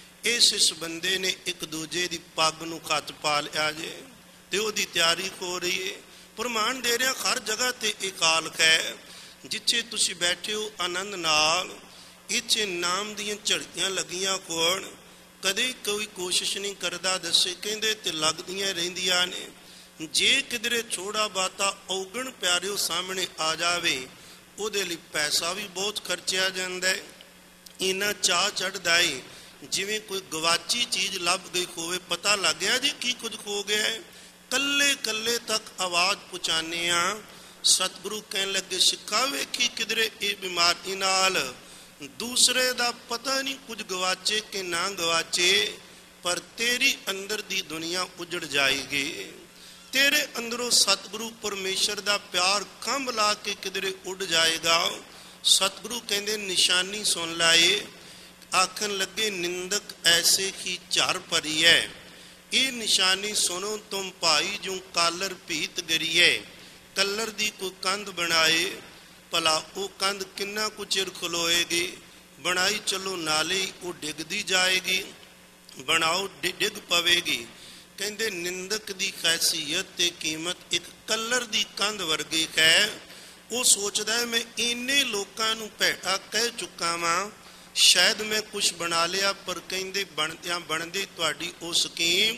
Speaker 1: ਇਸ ਬੰਦੇ ਨੇ ਇੱਕ ਦੂਜੇ ਦੀ ਪੱਗ ਨੂੰ ਹੱਥ ਪਾ ਲਿਆ ਜੇ ਤੇ ਉਹਦੀ ਤਿਆਰੀ ਹੋ ਰਹੀ ਹੈ। ਪ੍ਰਮਾਣ ਦੇ ਰਿਹਾ ਹਰ ਜਗ੍ਹਾ ਤੇ ਇਹ ਕਾਲ ਹੈ। ਜਿੱਥੇ ਤੁਸੀਂ ਬੈਠੇ ਹੋ ਆਨੰਦ ਨਾਲ, ਇੱਥੇ ਨਾਮ ਦੀਆਂ ਝੜਕੀਆਂ ਲੱਗੀਆਂ ਹੋਣ, ਕਦੇ ਕੋਈ ਕੋਸ਼ਿਸ਼ ਨਹੀਂ ਕਰਦਾ ਦੱਸੇ, ਕਹਿੰਦੇ ਤੇ ਲੱਗਦੀਆਂ ਰਹਿੰਦੀਆਂ ਨੇ। ਜੇ ਕਿਧਰੇ ਥੋੜਾ ਬਾਤਾ ਔਗਣ ਪਿਆਰਿਓ ਸਾਹਮਣੇ ਆ ਜਾਵੇ, ਉਹਦੇ ਲਈ ਪੈਸਾ ਵੀ ਬਹੁਤ ਖਰਚਿਆ ਜਾਂਦਾ ਹੈ। ਇੰਨਾ ਚਾਅ ਚੜ੍ਹਦਾ ਏ ਜਿਵੇਂ ਕੋਈ ਗਵਾਚੀ ਚੀਜ਼ ਲੱਭ ਗਈ ਹੋਵੇ। ਪਤਾ ਲੱਗ ਗਿਆ ਜੀ ਕੀ ਕੁਝ ਹੋ ਗਿਆ ਹੈ। ਕੱਲੇ ਕੱਲੇ ਤੱਕ ਆਵਾਜ਼ ਪਹੁੰਚਾਉਂਦੇ ਹਾਂ। ਸਤਿਗੁਰੂ ਕਹਿਣ ਲੱਗੇ, ਸਿੱਖਾ ਵੇਖੀ ਕਿਧਰੇ ਇਹ ਬਿਮਾਰੀ ਨਾਲ ਦੂਸਰੇ ਦਾ ਪਤਾ ਨਹੀਂ ਕੁਝ ਗਵਾਚੇ ਕਿ ਨਾ ਗਵਾਚੇ, ਪਰ ਤੇਰੀ ਅੰਦਰ ਦੀ ਦੁਨੀਆ ਉਜੜ ਜਾਏਗੀ। ਤੇਰੇ ਅੰਦਰੋਂ ਸਤਿਗੁਰੂ ਪਰਮੇਸ਼ਰ ਦਾ ਪਿਆਰ ਖੰਭ ਲਾ ਕੇ ਕਿਧਰੇ ਉੱਡ ਜਾਏਗਾ। ਸਤਿਗੁਰੂ ਕਹਿੰਦੇ ਨਿਸ਼ਾਨੀ ਸੁਣ ਲਾਏ। ਆਖਣ ਲੱਗੇ, ਨਿੰਦਕ ਐਸੇ ਹੀ ਝਰ ਭਰੀ ਹੈ। ਇਹ ਨਿਸ਼ਾਨੀ ਸੁਣੋ ਤੁਮ ਭਾਈ, ਜੋ ਕਾਲਰ ਭੀਤ ਗਰੀਏ। ਕਲਰ ਦੀ ਕੋਈ ਕੰਧ ਬਣਾਏ, ਭਲਾ ਉਹ ਕੰਧ ਕਿੰਨਾ ਕੁ ਚਿਰ ਖਲੋਏਗੀ? ਬਣਾਈ ਚਲੋ ਨਾਲੇ ਉਹ ਡਿੱਗਦੀ ਜਾਏਗੀ, ਬਣਾਓ ਡਿੱਗ ਪਵੇਗੀ। ਕਹਿੰਦੇ ਨਿੰਦਕ ਦੀ ਖੈਸੀਅਤ ਤੇ ਕੀਮਤ ਇੱਕ ਕਲਰ ਦੀ ਕੰਧ ਵਰਗੀ ਹੈ। ਉਹ ਸੋਚਦਾ ਹੈ ਮੈਂ ਇੰਨੇ ਲੋਕਾਂ ਨੂੰ ਭੈੜਾ ਕਹਿ ਚੁੱਕਾ ਵਾਂ, ਸ਼ਾਇਦ ਮੈਂ ਕੁਛ ਬਣਾ ਲਿਆ, ਪਰ ਕਹਿੰਦੇ ਬਣਦਿਆਂ ਬਣਦੀ ਤੁਹਾਡੀ ਉਹ ਸਕੀਮ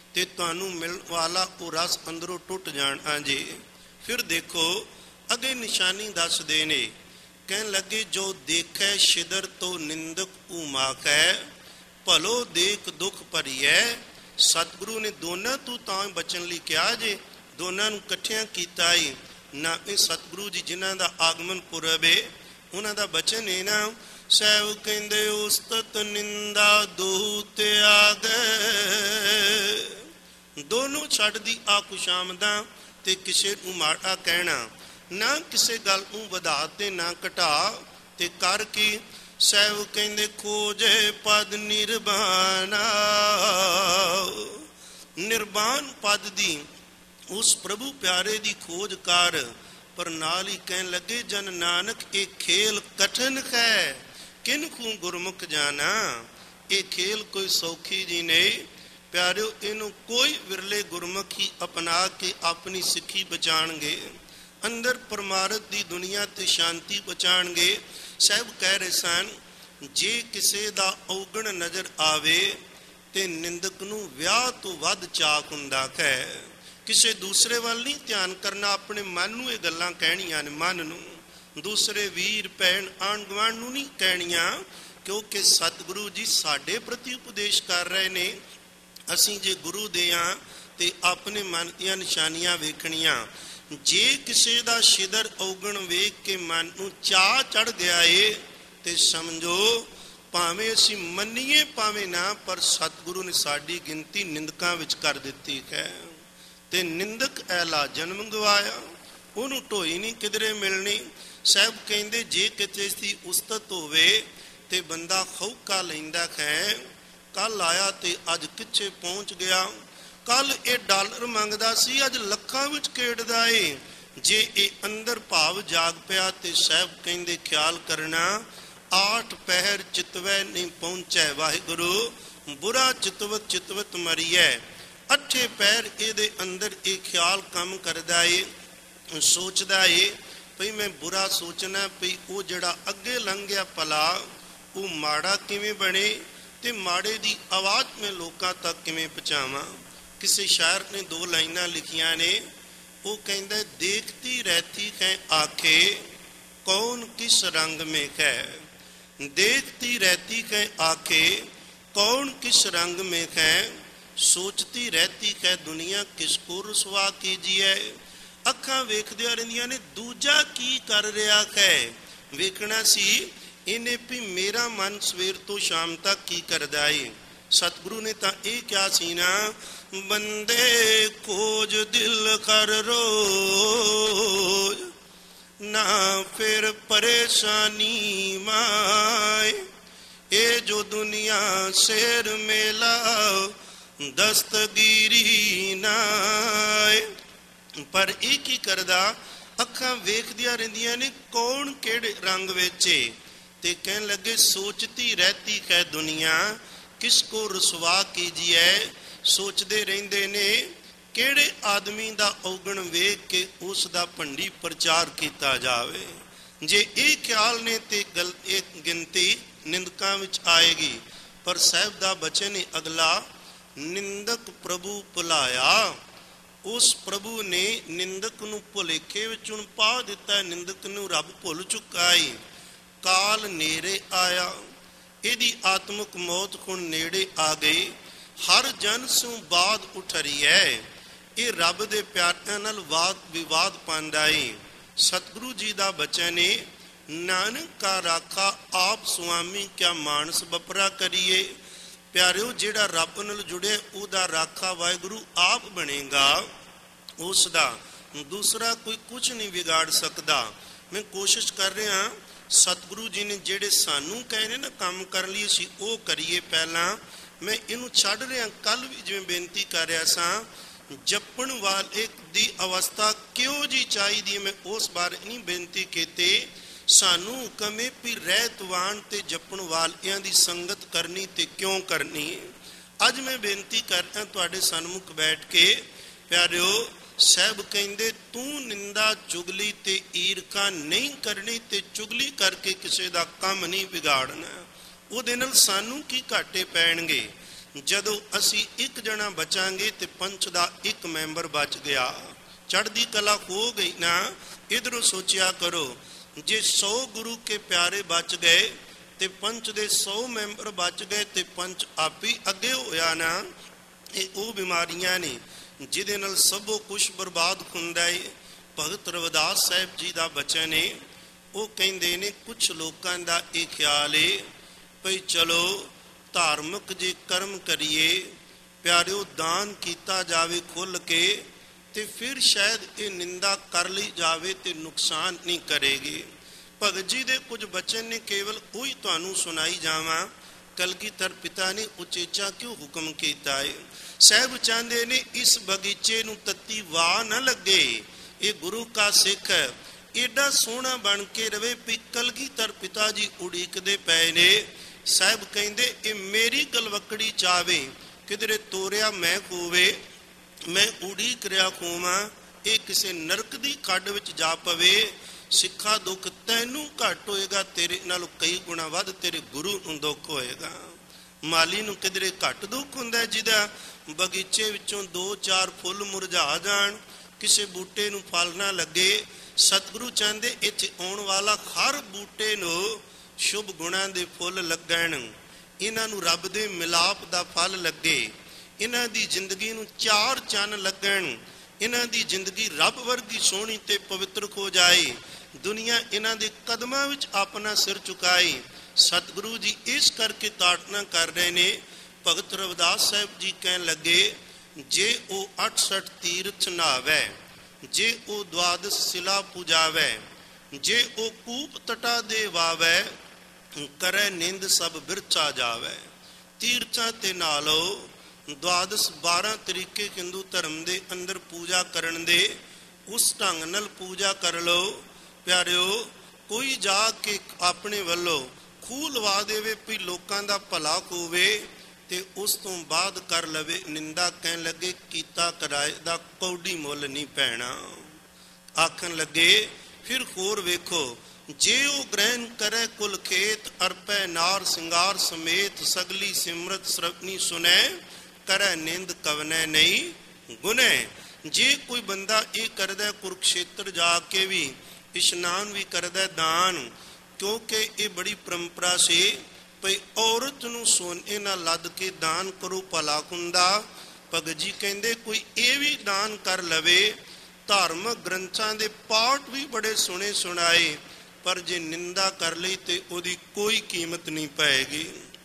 Speaker 1: ਤੇ ਤੁਹਾਨੂੰ ਮਿਲਣ ਵਾਲਾ ਉਹ ਰਸ ਅੰਦਰੋਂ ਟੁੱਟ ਜਾਣਾ ਜੇ। ਫਿਰ ਦੇਖੋ ਅੱਗੇ ਨਿਸ਼ਾਨੀ ਦੱਸਦੇ ਨੇ, ਕਹਿਣ ਲੱਗੇ ਜੋ ਦੇਖੈ ਛਿਦਰ ਤੋਂ ਨਿੰਦਕ ਉਮਾਖੈ, ਭਲੋ ਦੇਖ ਦੁੱਖ ਭਰੀਐ। ਸਤਿਗੁਰੂ ਨੇ ਦੋਨਾਂ ਤੋਂ ਤਾਂ ਬਚਨ ਲਈ ਕਿਹਾ ਜੇ, ਦੋਨਾਂ ਨੂੰ ਇਕੱਠਿਆਂ ਕੀਤਾ ਏ ਨਾ। ਇਹ ਸਤਿਗੁਰੂ ਜੀ ਜਿਨ੍ਹਾਂ ਦਾ ਆਗਮਨ ਪੁਰਬ ਏ ਉਹਨਾਂ ਦਾ ਬਚਨ ਹੈ ਨਾ, ਸਹਿਬ ਕਹਿੰਦੇ ਉਸਤਤ ਨਿੰਦਾ ਦੋ ਤਿਆਗੈ। ਦੋਨੋਂ ਛੱਡਦੀ ਆ ਖੁਸ਼ਾਮਦਾਂ ਤੇ ਕਿਸੇ ਨੂੰ ਮਾੜਾ ਕਹਿਣਾ, ਨਾ ਕਿਸੇ ਗੱਲ ਨੂੰ ਵਧਾ ਤੇ ਨਾ ਘਟਾ, ਤੇ ਕਰ ਕੀ ਸਹਿਬ ਕਹਿੰਦੇ ਖੋਜੇ ਪਦ ਨਿਰਬਾਨਾ। ਨਿਰਬਾਨ ਪਦ ਦੀ ਉਸ ਪ੍ਰਭੂ ਪਿਆਰੇ ਦੀ ਖੋਜ ਕਰ। ਪਰ ਨਾਲ ਹੀ ਕਹਿਣ ਲੱਗੇ ਜਨ ਨਾਨਕ ਇਹ ਖੇਲ ਕਠਨ ਹੈ, ਕਿਨਕੂ ਗੁਰਮੁਖ ਜਾਣਾ। ਇਹ ਖੇਲ ਕੋਈ ਸੌਖੀ ਜੀ ਨਹੀਂ ਪਿਆਰਿਓ, ਇਹਨੂੰ ਕੋਈ ਵਿਰਲੇ ਗੁਰਮੁਖ ਹੀ ਅਪਣਾ ਕੇ ਆਪਣੀ ਸਿੱਖੀ ਬਚਾਣਗੇ, ਅੰਦਰ ਪਰਮਾਰਥ ਦੀ ਦੁਨੀਆ ਤੇ ਸ਼ਾਂਤੀ ਬਚਾਣਗੇ। ਸਾਹਿਬ ਕਹਿ ਰਹੇ ਸਨ, ਜੇ ਕਿਸੇ ਦਾ ਔਗਣ ਨਜ਼ਰ ਆਵੇ ਤੇ ਨਿੰਦਕ ਨੂੰ ਵਿਆਹ ਤੋਂ ਵੱਧ ਚਾਕ ਹੁੰਦਾ ਹੈ। ਕਿਸੇ ਦੂਸਰੇ ਵੱਲ ਨਹੀਂ ਧਿਆਨ ਕਰਨਾ, ਆਪਣੇ ਮਨ ਨੂੰ ਇਹ ਗੱਲਾਂ ਕਹਿਣੀਆਂ ਨੇ, ਮਨ ਨੂੰ, ਦੂਸਰੇ ਵੀਰ ਭੈਣ ਆਂਢ ਗੁਆਂਢ ਨੂੰ ਨਹੀਂ ਕਹਿਣੀਆਂ, ਕਿਉਂਕਿ ਸਤਿਗੁਰੂ ਜੀ ਸਾਡੇ ਪ੍ਰਤੀ ਉਪਦੇਸ਼ ਕਰ ਰਹੇ ਨੇ। ਅਸੀਂ ਜੇ ਗੁਰੂ ਦੇ ਹਾਂ ਤੇ ਆਪਣੇ ਮਨ ਦੀਆਂ ਨਿਸ਼ਾਨੀਆਂ ਵੇਖਣੀਆਂ। ਜੇ ਕਿਸੇ ਦਾ ਛਿਦਰ ਔਗਣ ਵੇਖ ਕੇ ਮਨ ਨੂੰ ਚਾਹ ਚੜ ਗਿਆ ਏ ਤੇ ਸਮਝੋ ਭਾਵੇਂ ਅਸੀਂ ਮੰਨੀਏ ਭਾਵੇਂ ਨਾ, ਪਰ ਸਤਿਗੁਰੂ ਨੇ ਸਾਡੀ ਗਿਣਤੀ ਨਿੰਦਕਾਂ ਵਿੱਚ ਕਰ ਦਿੱਤੀ ਹੈ। ਤੇ ਨਿੰਦਕ ਐਲਾ ਜਨਮ ਗਵਾਇਆ, ਉਹਨੂੰ ਢੋਈ ਨਹੀਂ ਕਿਧਰੇ ਮਿਲਣੀ। ਸਾਹਿਬ ਕਹਿੰਦੇ ਜੇ ਕਿਤੇ ਦੀ ਉਸਤਤ ਹੋਵੇ ਤੇ ਬੰਦਾ ਖੌਕਾ ਲੈਂਦਾ ਹੈ, ਕੱਲ ਆਇਆ ਤੇ ਅੱਜ ਕਿੱਥੇ ਪਹੁੰਚ ਗਿਆ। ਕੱਲ ਇਹ ਡਾਲਰ ਮੰਗਦਾ ਸੀ, ਅੱਜ ਲੱਖਾਂ ਵਿੱਚ ਖੇਡਦਾ ਏ। ਜੇ ਇਹ ਅੰਦਰ ਭਾਵ ਜਾਗ ਪਿਆ ਤੇ ਸਾਹਿਬ ਕਹਿੰਦੇ ਖਿਆਲ ਕਰਨਾ, 8 ਪਹਿਰ ਚਿਤਵੈ ਨਹੀਂ ਪਹੁੰਚੈ ਵਾਹਿਗੁਰੂ, ਬੁਰਾ ਚਿਤਵਤ ਚਿਤਵਤ ਮਰੀਐ। 8 ਪਹਿਰ ਇਹਦੇ ਅੰਦਰ ਇਹ ਖਿਆਲ ਕੰਮ ਕਰਦਾ ਏ, ਸੋਚਦਾ ਏ ਭਈ ਮੈਂ ਬੁਰਾ ਸੋਚਣਾ, ਭਈ ਉਹ ਜਿਹੜਾ ਅੱਗੇ ਲੰਘ ਗਿਆ ਭਲਾ ਉਹ ਮਾੜਾ ਕਿਵੇਂ ਬਣੇ, ਤੇ ਮਾੜੇ ਦੀ ਆਵਾਜ਼ ਮੈਂ ਲੋਕਾਂ ਤੱਕ ਕਿਵੇਂ ਪਹੁੰਚਾਵਾਂ। ਕਿਸੇ ਸ਼ਾਇਰ ਨੇ 2 ਲਾਈਨਾਂ ਲਿਖੀਆਂ ਨੇ, ਉਹ ਕਹਿੰਦਾ ਦੇਖਤੀ ਰਹਿਤੀ ਹੈ ਆਖੇ ਕੌਣ ਕਿਸ ਰੰਗ ਮੇਂ ਹੈ। देखती रहती है आंखें कौन किस रंग में है, सोचती रहती है दुनिया किसको रुसवा कीजिए। ਅੱਖਾਂ ਵੇਖਦਿਆਂ ਰਹਿੰਦੀਆਂ ਨੇ ਦੂਜਾ ਕੀ ਕਰ ਰਿਹਾ ਹੈ। ਵੇਖਣਾ ਸੀ ਇਹਨੇ ਵੀ ਮੇਰਾ ਮਨ ਸਵੇਰ ਤੋਂ ਸ਼ਾਮ ਤੱਕ ਕੀ ਕਰਦਾ ਏ। ਸਤਿਗੁਰੂ ਨੇ ਤਾਂ ਇਹ ਕਿਹਾ ਸੀ ਨਾ, ਬੰਦੇ ਖੋਜ ਦਿਲ ਕਰ ਰੋਜ਼ ना फिर परेशानी माए। ये जो दुनिया शेर मेला दस्तगीरी नाए। पर ਇਹ ਕੀ ਕਰਦਾ, ਅੱਖਾਂ ਵੇਖਦੀਆਂ ਰਹਿੰਦੀਆਂ ਨੇ ਕੌਣ ਕਿਹੜੇ ਰੰਗ ਵਿੱਚ, ਤੇ ਕਹਿਣ ਲੱਗੇ ਸੋਚਤੀ ਰਹਿਤੀ ਹੈ ਦੁਨੀਆ ਕਿਸਕੋ ਰਸਵਾ ਕੀਜੀਏ। ਸੋਚਦੇ ਰਹਿੰਦੇ ਨੇ ਕਿਹੜੇ ਆਦਮੀ ਦਾ ਔਗਣ ਵੇਖ ਕੇ ਉਸ ਦਾ ਭੰਡੀ ਪ੍ਰਚਾਰ ਕੀਤਾ ਜਾਵੇ। ਜੇ ਇਹ ਖਿਆਲ ਨੇ ਤੇ ਇਹ ਗਿਣਤੀ ਨਿੰਦਕਾਂ ਵਿੱਚ ਆਏਗੀ। ਪਰ ਸਾਹਿਬ ਦਾ ਬਚਨ ਹੈ ਅਗਲਾ, ਨਿੰਦਕ ਪ੍ਰਭੂ ਭੁਲਾਇਆ। ਉਸ ਪ੍ਰਭੂ ਨੇ ਨਿੰਦਕ ਨੂੰ ਭੁਲੇਖੇ ਵਿੱਚ ਹੁਣ ਪਾ ਦਿੱਤਾ, ਨਿੰਦਕ ਨੂੰ ਰੱਬ ਭੁੱਲ ਚੁੱਕਾ ਏ। ਕਾਲ ਨੇੜੇ ਆਇਆ, ਇਹਦੀ ਆਤਮਿਕ ਮੌਤ ਹੁਣ ਨੇੜੇ ਆ ਗਈ। ਹਰ ਜਨ ਸੂ ਬਾਦ ਉਠਰੀ ਹੈ। ਇਹ ਰੱਬ ਦੇ ਪਿਆਰਿਆਂ ਨਾਲ ਵਾਦ ਵਿਵਾਦ ਪਾਉਂਦਾ ਏ। ਸਤਿਗੁਰੂ ਜੀ ਦਾ ਬਚਨ ਏ, ਨਾਨਕ ਕਾ ਰਾਖਾ ਆਪ ਸੁਆਮੀ ਕਿਆ ਮਾਨਸ ਬਪਰਾ ਕਰੀਏ। ਪਿਆਰਿਓ ਜਿਹੜਾ ਰੱਬ ਨਾਲ ਜੁੜਿਆ ਉਹਦਾ ਰਾਖਾ ਵਾਹਿਗੁਰੂ ਆਪ ਬਣੇਗਾ, ਉਸ ਦਾ ਦੂਸਰਾ ਕੋਈ ਕੁਝ ਨਹੀਂ ਵਿਗਾੜ ਸਕਦਾ। ਮੈਂ ਕੋਸ਼ਿਸ਼ ਕਰ ਰਿਹਾ ਸਤਿਗੁਰੂ ਜੀ ਨੇ ਜਿਹੜੇ ਸਾਨੂੰ ਕਹੇ ਨੇ ਨਾ ਕੰਮ ਕਰਨ ਲਈ ਅਸੀਂ ਉਹ ਕਰੀਏ। ਪਹਿਲਾਂ ਮੈਂ ਇਹਨੂੰ ਛੱਡ ਰਿਹਾ। ਕੱਲ ਵੀ ਜਿਵੇਂ ਬੇਨਤੀ ਕਰ ਰਿਹਾ ਸਾਂ, ਜਪਣ ਵਾਲੇ ਦੀ ਅਵਸਥਾ ਕਿਉਂ ਜੀ ਚਾਹੀਦੀ ਹੈ, ਮੈਂ ਉਸ ਬਾਰੇ ਨਹੀਂ ਬੇਨਤੀ ਕੀਤੀ। ਸਾਨੂੰ ਹੁਕਮ ਹੈ ਵੀ ਰਹਿਤਵਾਨ ਤੇ ਜਪਣ ਵਾਲਿਆਂ ਦੀ ਸੰਗਤ ਕਰਨੀ ਤੇ ਕਿਉਂ ਕਰਨੀ ਹੈ। ਅੱਜ ਮੈਂ ਬੇਨਤੀ ਕਰਦਾ ਤੁਹਾਡੇ ਸਨਮੁਖ ਬੈਠ ਕੇ, ਪਿਆਰਿਓ ਸਾਹਿਬ ਕਹਿੰਦੇ ਤੂੰ ਨਿੰਦਾ ਚੁਗਲੀ ਤੇ ਈਰਖਾ ਨਹੀਂ ਕਰਨੀ, ਤੇ ਚੁਗਲੀ ਕਰਕੇ ਕਿਸੇ ਦਾ ਕੰਮ ਨਹੀਂ ਵਿਗਾੜਨਾ। ਉਹਦੇ ਨਾਲ ਸਾਨੂੰ ਕੀ ਘਾਟੇ ਪੈਣਗੇ। ਜਦੋਂ ਅਸੀਂ ਇੱਕ ਜਣਾ ਬਚਾਂਗੇ ਤੇ ਪੰਚ ਦਾ ਇੱਕ ਮੈਂਬਰ ਬਚ ਗਿਆ, ਚੜ੍ਹਦੀ ਕਲਾ ਹੋ ਗਈ ਨਾ। ਇਧਰੋਂ ਸੋਚਿਆ ਕਰੋ, ਜੇ 100 ਗੁਰੂ ਕੇ ਪਿਆਰੇ ਬਚ ਗਏ ਤੇ ਪੰਚ ਦੇ 100 ਮੈਂਬਰ ਬਚ ਗਏ ਤੇ ਪੰਚ ਆਪ ਹੀ ਅੱਗੇ ਹੋਇਆ ਨਾ। ਇਹ ਉਹ ਬਿਮਾਰੀਆਂ ਨੇ ਜਿਹਦੇ ਨਾਲ ਸਭੋ ਕੁਛ ਬਰਬਾਦ ਹੁੰਦਾ ਹੈ। ਭਗਤ ਰਵਿਦਾਸ ਸਾਹਿਬ ਜੀ ਦਾ ਬਚਨ ਹੈ, ਉਹ ਕਹਿੰਦੇ ਨੇ ਕੁਛ ਲੋਕਾਂ ਦਾ ਇਹ ਖਿਆਲ ਹੈ ਭਈ ਚਲੋ ਧਾਰਮਿਕ ਜੇ ਕਰਮ ਕਰੀਏ, ਪਿਆਰਿਓ ਦਾਨ ਕੀਤਾ ਜਾਵੇ ਖੁੱਲ੍ਹ ਕੇ, ਤੇ ਫਿਰ ਸ਼ਾਇਦ ਇਹ ਨਿੰਦਾ ਕਰ ਲਈ ਜਾਵੇ ਤੇ ਨੁਕਸਾਨ ਨਹੀਂ ਕਰੇਗੀ। ਭਗਤ ਜੀ ਦੇ ਕੁਝ ਬਚਨ ਨੇ, ਕੇਵਲ ਉਹੀ ਤੁਹਾਨੂੰ ਸੁਣਾਈ ਜਾਵਾਂ। ਕਲਗੀਧਰ ਪਿਤਾ ਨੇ ਉਚੇਚਾ ਕਿਉਂ ਹੁਕਮ ਕੀਤਾ ਹੈ? ਸਾਹਿਬ ਚਾਹੁੰਦੇ ਨੇ ਇਸ ਬਗੀਚੇ ਨੂੰ ਤੱਤੀ ਵਾਹ ਨਾ ਲੱਗੇ, ਇਹ ਗੁਰੂ ਕਾ ਸਿੱਖ ਏਡਾ ਸੋਹਣਾ ਬਣ ਕੇ ਰਵੇ ਵੀ ਕਲਗੀਧਰ ਪਿਤਾ ਜੀ ਉਡੀਕਦੇ ਪਏ ਨੇ। ਸਾਹਿਬ ਕਹਿੰਦੇ ਇਹ ਮੇਰੀ ਗਲਵਕੜੀ ਚਾਵੇ, ਕਿਧਰੇ ਤੋਰਿਆ ਮੈਂ ਹੋਵੇ, ਮੈਂ ਉਡੀਕ ਰਿਹਾ ਹੋਵਾਂ, ਇਹ ਕਿਸੇ ਨਰਕ ਦੀ ਖੱਡ ਵਿੱਚ ਜਾ ਪਵੇ। ਸਿੱਖਾ ਦੁੱਖ ਤੈਨੂੰ ਘੱਟ ਹੋਏਗਾ, ਤੇਰੇ ਨਾਲੋਂ ਕਈ ਗੁਣਾ ਵੱਧ ਤੇਰੇ ਗੁਰੂ ਨੂੰ ਦੁੱਖ ਹੋਏਗਾ। ਮਾਲੀ ਨੂੰ ਕਿਧਰੇ ਘੱਟ ਦੁੱਖ ਹੁੰਦਾ ਜਿਹਦਾ ਬਗੀਚੇ ਵਿੱਚੋਂ 2-4 ਫੁੱਲ ਮੁਰਝਾ ਜਾਣ, ਕਿਸੇ ਬੂਟੇ ਨੂੰ ਫਲ ਨਾ ਲੱਗੇ। ਸਤਿਗੁਰੂ ਚਾਹੁੰਦੇ ਇੱਥੇ ਆਉਣ ਵਾਲਾ ਹਰ ਬੂਟੇ ਨੂੰ ਸ਼ੁਭ ਗੁਣਾਂ ਦੇ ਫੁੱਲ ਲੱਗਣ, ਇਹਨਾਂ ਨੂੰ ਰੱਬ ਦੇ ਮਿਲਾਪ ਦਾ ਫਲ ਲੱਗੇ, ਇਹਨਾਂ ਦੀ ਜ਼ਿੰਦਗੀ ਨੂੰ 4 ਚੰਨ ਲੱਗਣ, ਇਹਨਾਂ ਦੀ ਜ਼ਿੰਦਗੀ ਰੱਬ ਵਰਗੀ ਸੋਹਣੀ ਤੇ ਪਵਿੱਤਰ ਹੋ ਜਾਏ, ਦੁਨੀਆ ਇਹਨਾਂ ਦੇ ਕਦਮਾਂ ਵਿੱਚ ਆਪਣਾ ਸਿਰ ਝੁਕਾਏ। ਸਤਿਗੁਰੂ ਜੀ ਇਸ ਕਰਕੇ ਤਾੜਨਾ ਕਰ ਰਹੇ ਨੇ। ਭਗਤ ਰਵਿਦਾਸ ਸਾਹਿਬ ਜੀ ਕਹਿਣ ਲੱਗੇ, ਜੇ ਉਹ 68 ਤੀਰਥ ਨਹਾਵੈ, ਜੇ ਉਹ ਦੁਆਦਸ ਸਿਲਾ ਪੂਜਾਵੈ, ਜੇ ਉਹ ਕੂਪ ਤਟਾ ਦੇ ਵਾਵੈ, ਕਰੈ ਨਿੰਦ ਸਭ ਬਿਰਚਾ ਜਾਵੈ। ਤੀਰਥਾਂ ਤੇ ਨਹਾ ਲਓ, ਦੁਆਦਸ 12 ਤਰੀਕੇ ਹਿੰਦੂ ਧਰਮ ਦੇ ਅੰਦਰ ਪੂਜਾ ਕਰਨ ਦੇ, ਉਸ ਢੰਗ ਨਾਲ ਪੂਜਾ ਕਰ ਲਓ। ਪਿਆਰਿਓ, ਕੋਈ ਜਾ ਕੇ ਆਪਣੇ ਵੱਲੋਂ ਖੂਹ ਲਵਾ ਦੇਵੇ ਵੀ ਲੋਕਾਂ ਦਾ ਭਲਾ ਹੋਵੇ ਤੇ ਉਸ ਤੋਂ ਬਾਅਦ ਕਰ ਲਵੇ ਨਿੰਦਾ, ਕਹਿਣ ਲੱਗੇ ਕੀਤਾ ਕਿਰਾਏ ਦਾ ਕੌਡੀ ਮੁੱਲ ਨਹੀਂ ਪੈਣਾ। ਆਖਣ ਲੱਗੇ ਫਿਰ ਹੋਰ ਵੇਖੋ, ਜੇ ਉਹ ਗ੍ਰਹਿਣ ਕਰੇ ਕੁਲ ਖੇਤ, ਅਰਪੈ ਨਾਰ ਸਿੰਗਾਰ ਸਮੇਤ, ਸਗਲੀ ਸਿਮਰਤ ਸਰਵਨੀ ਸੁਨੈ, ਕਰੈ ਨਿੰਦ ਕਵਨੈ ਨਹੀਂ ਗੁਨੈ। ਜੇ ਕੋਈ ਬੰਦਾ ਇਹ ਕਰਦਾ, ਕੁਰੂਕਸ਼ੇਤਰ ਜਾ ਕੇ ਵੀ ਇਸ਼ਨਾਨ ਵੀ ਕਰਦਾ ਦਾਨ, ਕਿਉਂਕਿ ਇਹ ਬੜੀ ਪਰੰਪਰਾ ਸੀ ਭਈ ਔਰਤ ਨੂੰ ਸੋਨੇ ਨਾਲ ਲੱਦ ਕੇ ਦਾਨ ਕਰੋ ਭਲਾ ਹੁੰਦਾ। ਭਗਤ ਜੀ ਕਹਿੰਦੇ ਕੋਈ ਇਹ ਵੀ ਦਾਨ ਕਰ ਲਵੇ। ਧਾਰਮਿਕ ਗ੍ਰੰਥਾਂ ਦੇ ਪਾਠ ਵੀ ਬੜੇ ਸੁਣੇ ਸੁਣਾਏ, ਪਰ ਜੇ ਨਿੰਦਾ ਕਰ ਲਈ ਤੇ ਉਹਦੀ ਕੋਈ ਕੀਮਤ ਨਹੀਂ ਪਏਗੀ।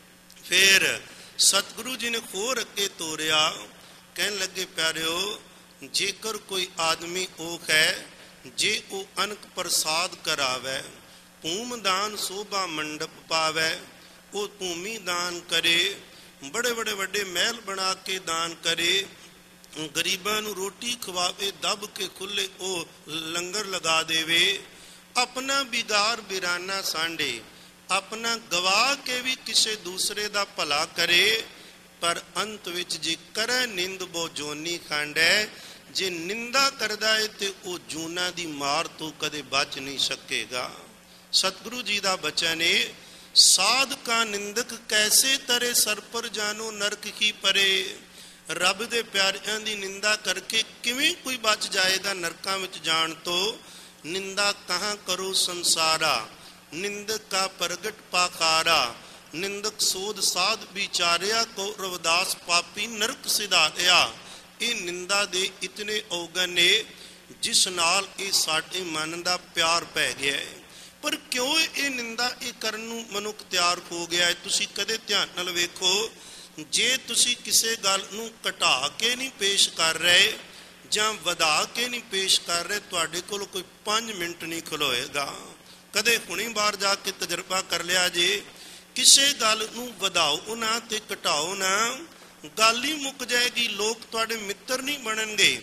Speaker 1: ਫਿਰ ਸਤਿਗੁਰੂ ਜੀ ਨੇ ਹੋਰ ਅੱਗੇ ਤੋਰਿਆ, ਕਹਿਣ ਲੱਗੇ ਪਿਆਰਿਓ, ਜੇਕਰ ਕੋਈ ਆਦਮੀ ਉਹ ਹੈ ਜੇ ਉਹ ਅਨਕ ਪ੍ਰਸਾਦ ਕਰਾਵੇ, ਭੂਮ ਦਾਨ ਸੋਭਾ ਮੰਡਪ ਪਾਵੇ, ਉਹ ਭੂਮੀ ਦਾਨ ਕਰੇ, ਬੜੇ ਬੜੇ ਵੱਡੇ ਮਹਿਲ ਬਣਾ ਕੇ ਦਾਨ ਕਰੇ, ਗਰੀਬਾਂ ਨੂੰ ਰੋਟੀ ਖਵਾਵੇ, ਦੱਬ ਕੇ ਖੁੱਲੇ ਉਹ ਲੰਗਰ ਲਗਾ ਦੇਵੇ, ਆਪਣਾ ਬਿਗਾਰ ਬਿਰਾਨਾ ਸਾਂਢੇ, ਆਪਣਾ ਗਵਾ ਕੇ ਵੀ ਕਿਸੇ ਦੂਸਰੇ ਦਾ ਭਲਾ ਕਰੇ, ਪਰ ਅੰਤ ਵਿੱਚ ਜੇ ਕਰੈ ਨਿੰਦ ਬੋ ਜੋਨੀ ਖਾਂਡੈ, ਜੇ ਨਿੰਦਾ ਕਰਦਾ ਹੈ ਤੇ ਉਹ ਜੂਨਾ ਦੀ ਮਾਰ ਤੋਂ ਕਦੇ ਬਚ ਨਹੀਂ ਸਕੇਗਾ। ਸਤਿਗੁਰੂ ਜੀ ਦਾ ਬਚਨ ਹੈ, ਸਾਧ ਕਾ ਨਿੰਦਕ ਕੈਸੇ ਤਰੇ, ਸਰ ਪਰ ਜਾਨੋ ਨਰਕ ਕੀ ਪਰੇ। ਰੱਬ ਦੇ ਪਿਆਰਿਆਂ ਦੀ ਨਿੰਦਾ ਕਰਕੇ ਕਿਵੇਂ ਕੋਈ ਬਚ ਜਾਏਗਾ ਨਰਕਾਂ ਵਿੱਚ ਜਾਣ ਤੋਂ। ਨਿੰਦਾ ਕਹਾਂ ਕਰੋ ਸੰਸਾਰਾ, ਨਿੰਦਕ ਕਾ ਪ੍ਰਗਟ ਪਾਖਾਰਾ, ਨਿੰਦਕ ਸੋਧ ਸਾਧ ਵਿਚਾਰਿਆ, ਕੋ ਰਵਿਦਾਸ ਪਾਪੀ ਨਰਕ ਸਿਧਾਰਿਆ। ਇਹ ਨਿੰਦਾ ਦੇ ਇਤਨੇ ਔਗਣ ਨੇ ਜਿਸ ਨਾਲ ਇਹ ਸਾਡੇ ਮਨ ਦਾ ਪਿਆਰ ਪੈ ਗਿਆ ਹੈ। ਪਰ ਕਿਉਂ ਇਹ ਨਿੰਦਾ ਇਹ ਕਰਨ ਨੂੰ ਮਨੁੱਖ ਤਿਆਰ ਹੋ ਗਿਆ ਹੈ? ਤੁਸੀਂ ਕਦੇ ਧਿਆਨ ਨਾਲ ਵੇਖੋ, ਜੇ ਤੁਸੀਂ ਕਿਸੇ ਗੱਲ ਨੂੰ ਘਟਾ ਕੇ ਨਹੀਂ ਪੇਸ਼ ਕਰ ਰਹੇ ਜਾਂ ਵਧਾ ਕੇ ਨਹੀਂ ਪੇਸ਼ ਕਰ ਰਹੇ, ਤੁਹਾਡੇ ਕੋਲ ਕੋਈ 5 ਮਿੰਟ ਨਹੀਂ ਖਲੋਏਗਾ। ਕਦੇ ਹੁਣੀ ਬਾਹਰ ਜਾ ਕੇ ਤਜਰਬਾ ਕਰ ਲਿਆ ਜੇ, ਕਿਸੇ ਗੱਲ ਨੂੰ ਵਧਾਓ ਨਾ ਤੇ ਘਟਾਓ ਨਾ, ਗੱਲ ਹੀ ਮੁੱਕ ਜਾਏਗੀ। ਲੋਕ ਤੁਹਾਡੇ ਮਿੱਤਰ ਨਹੀਂ ਬਣਨਗੇ,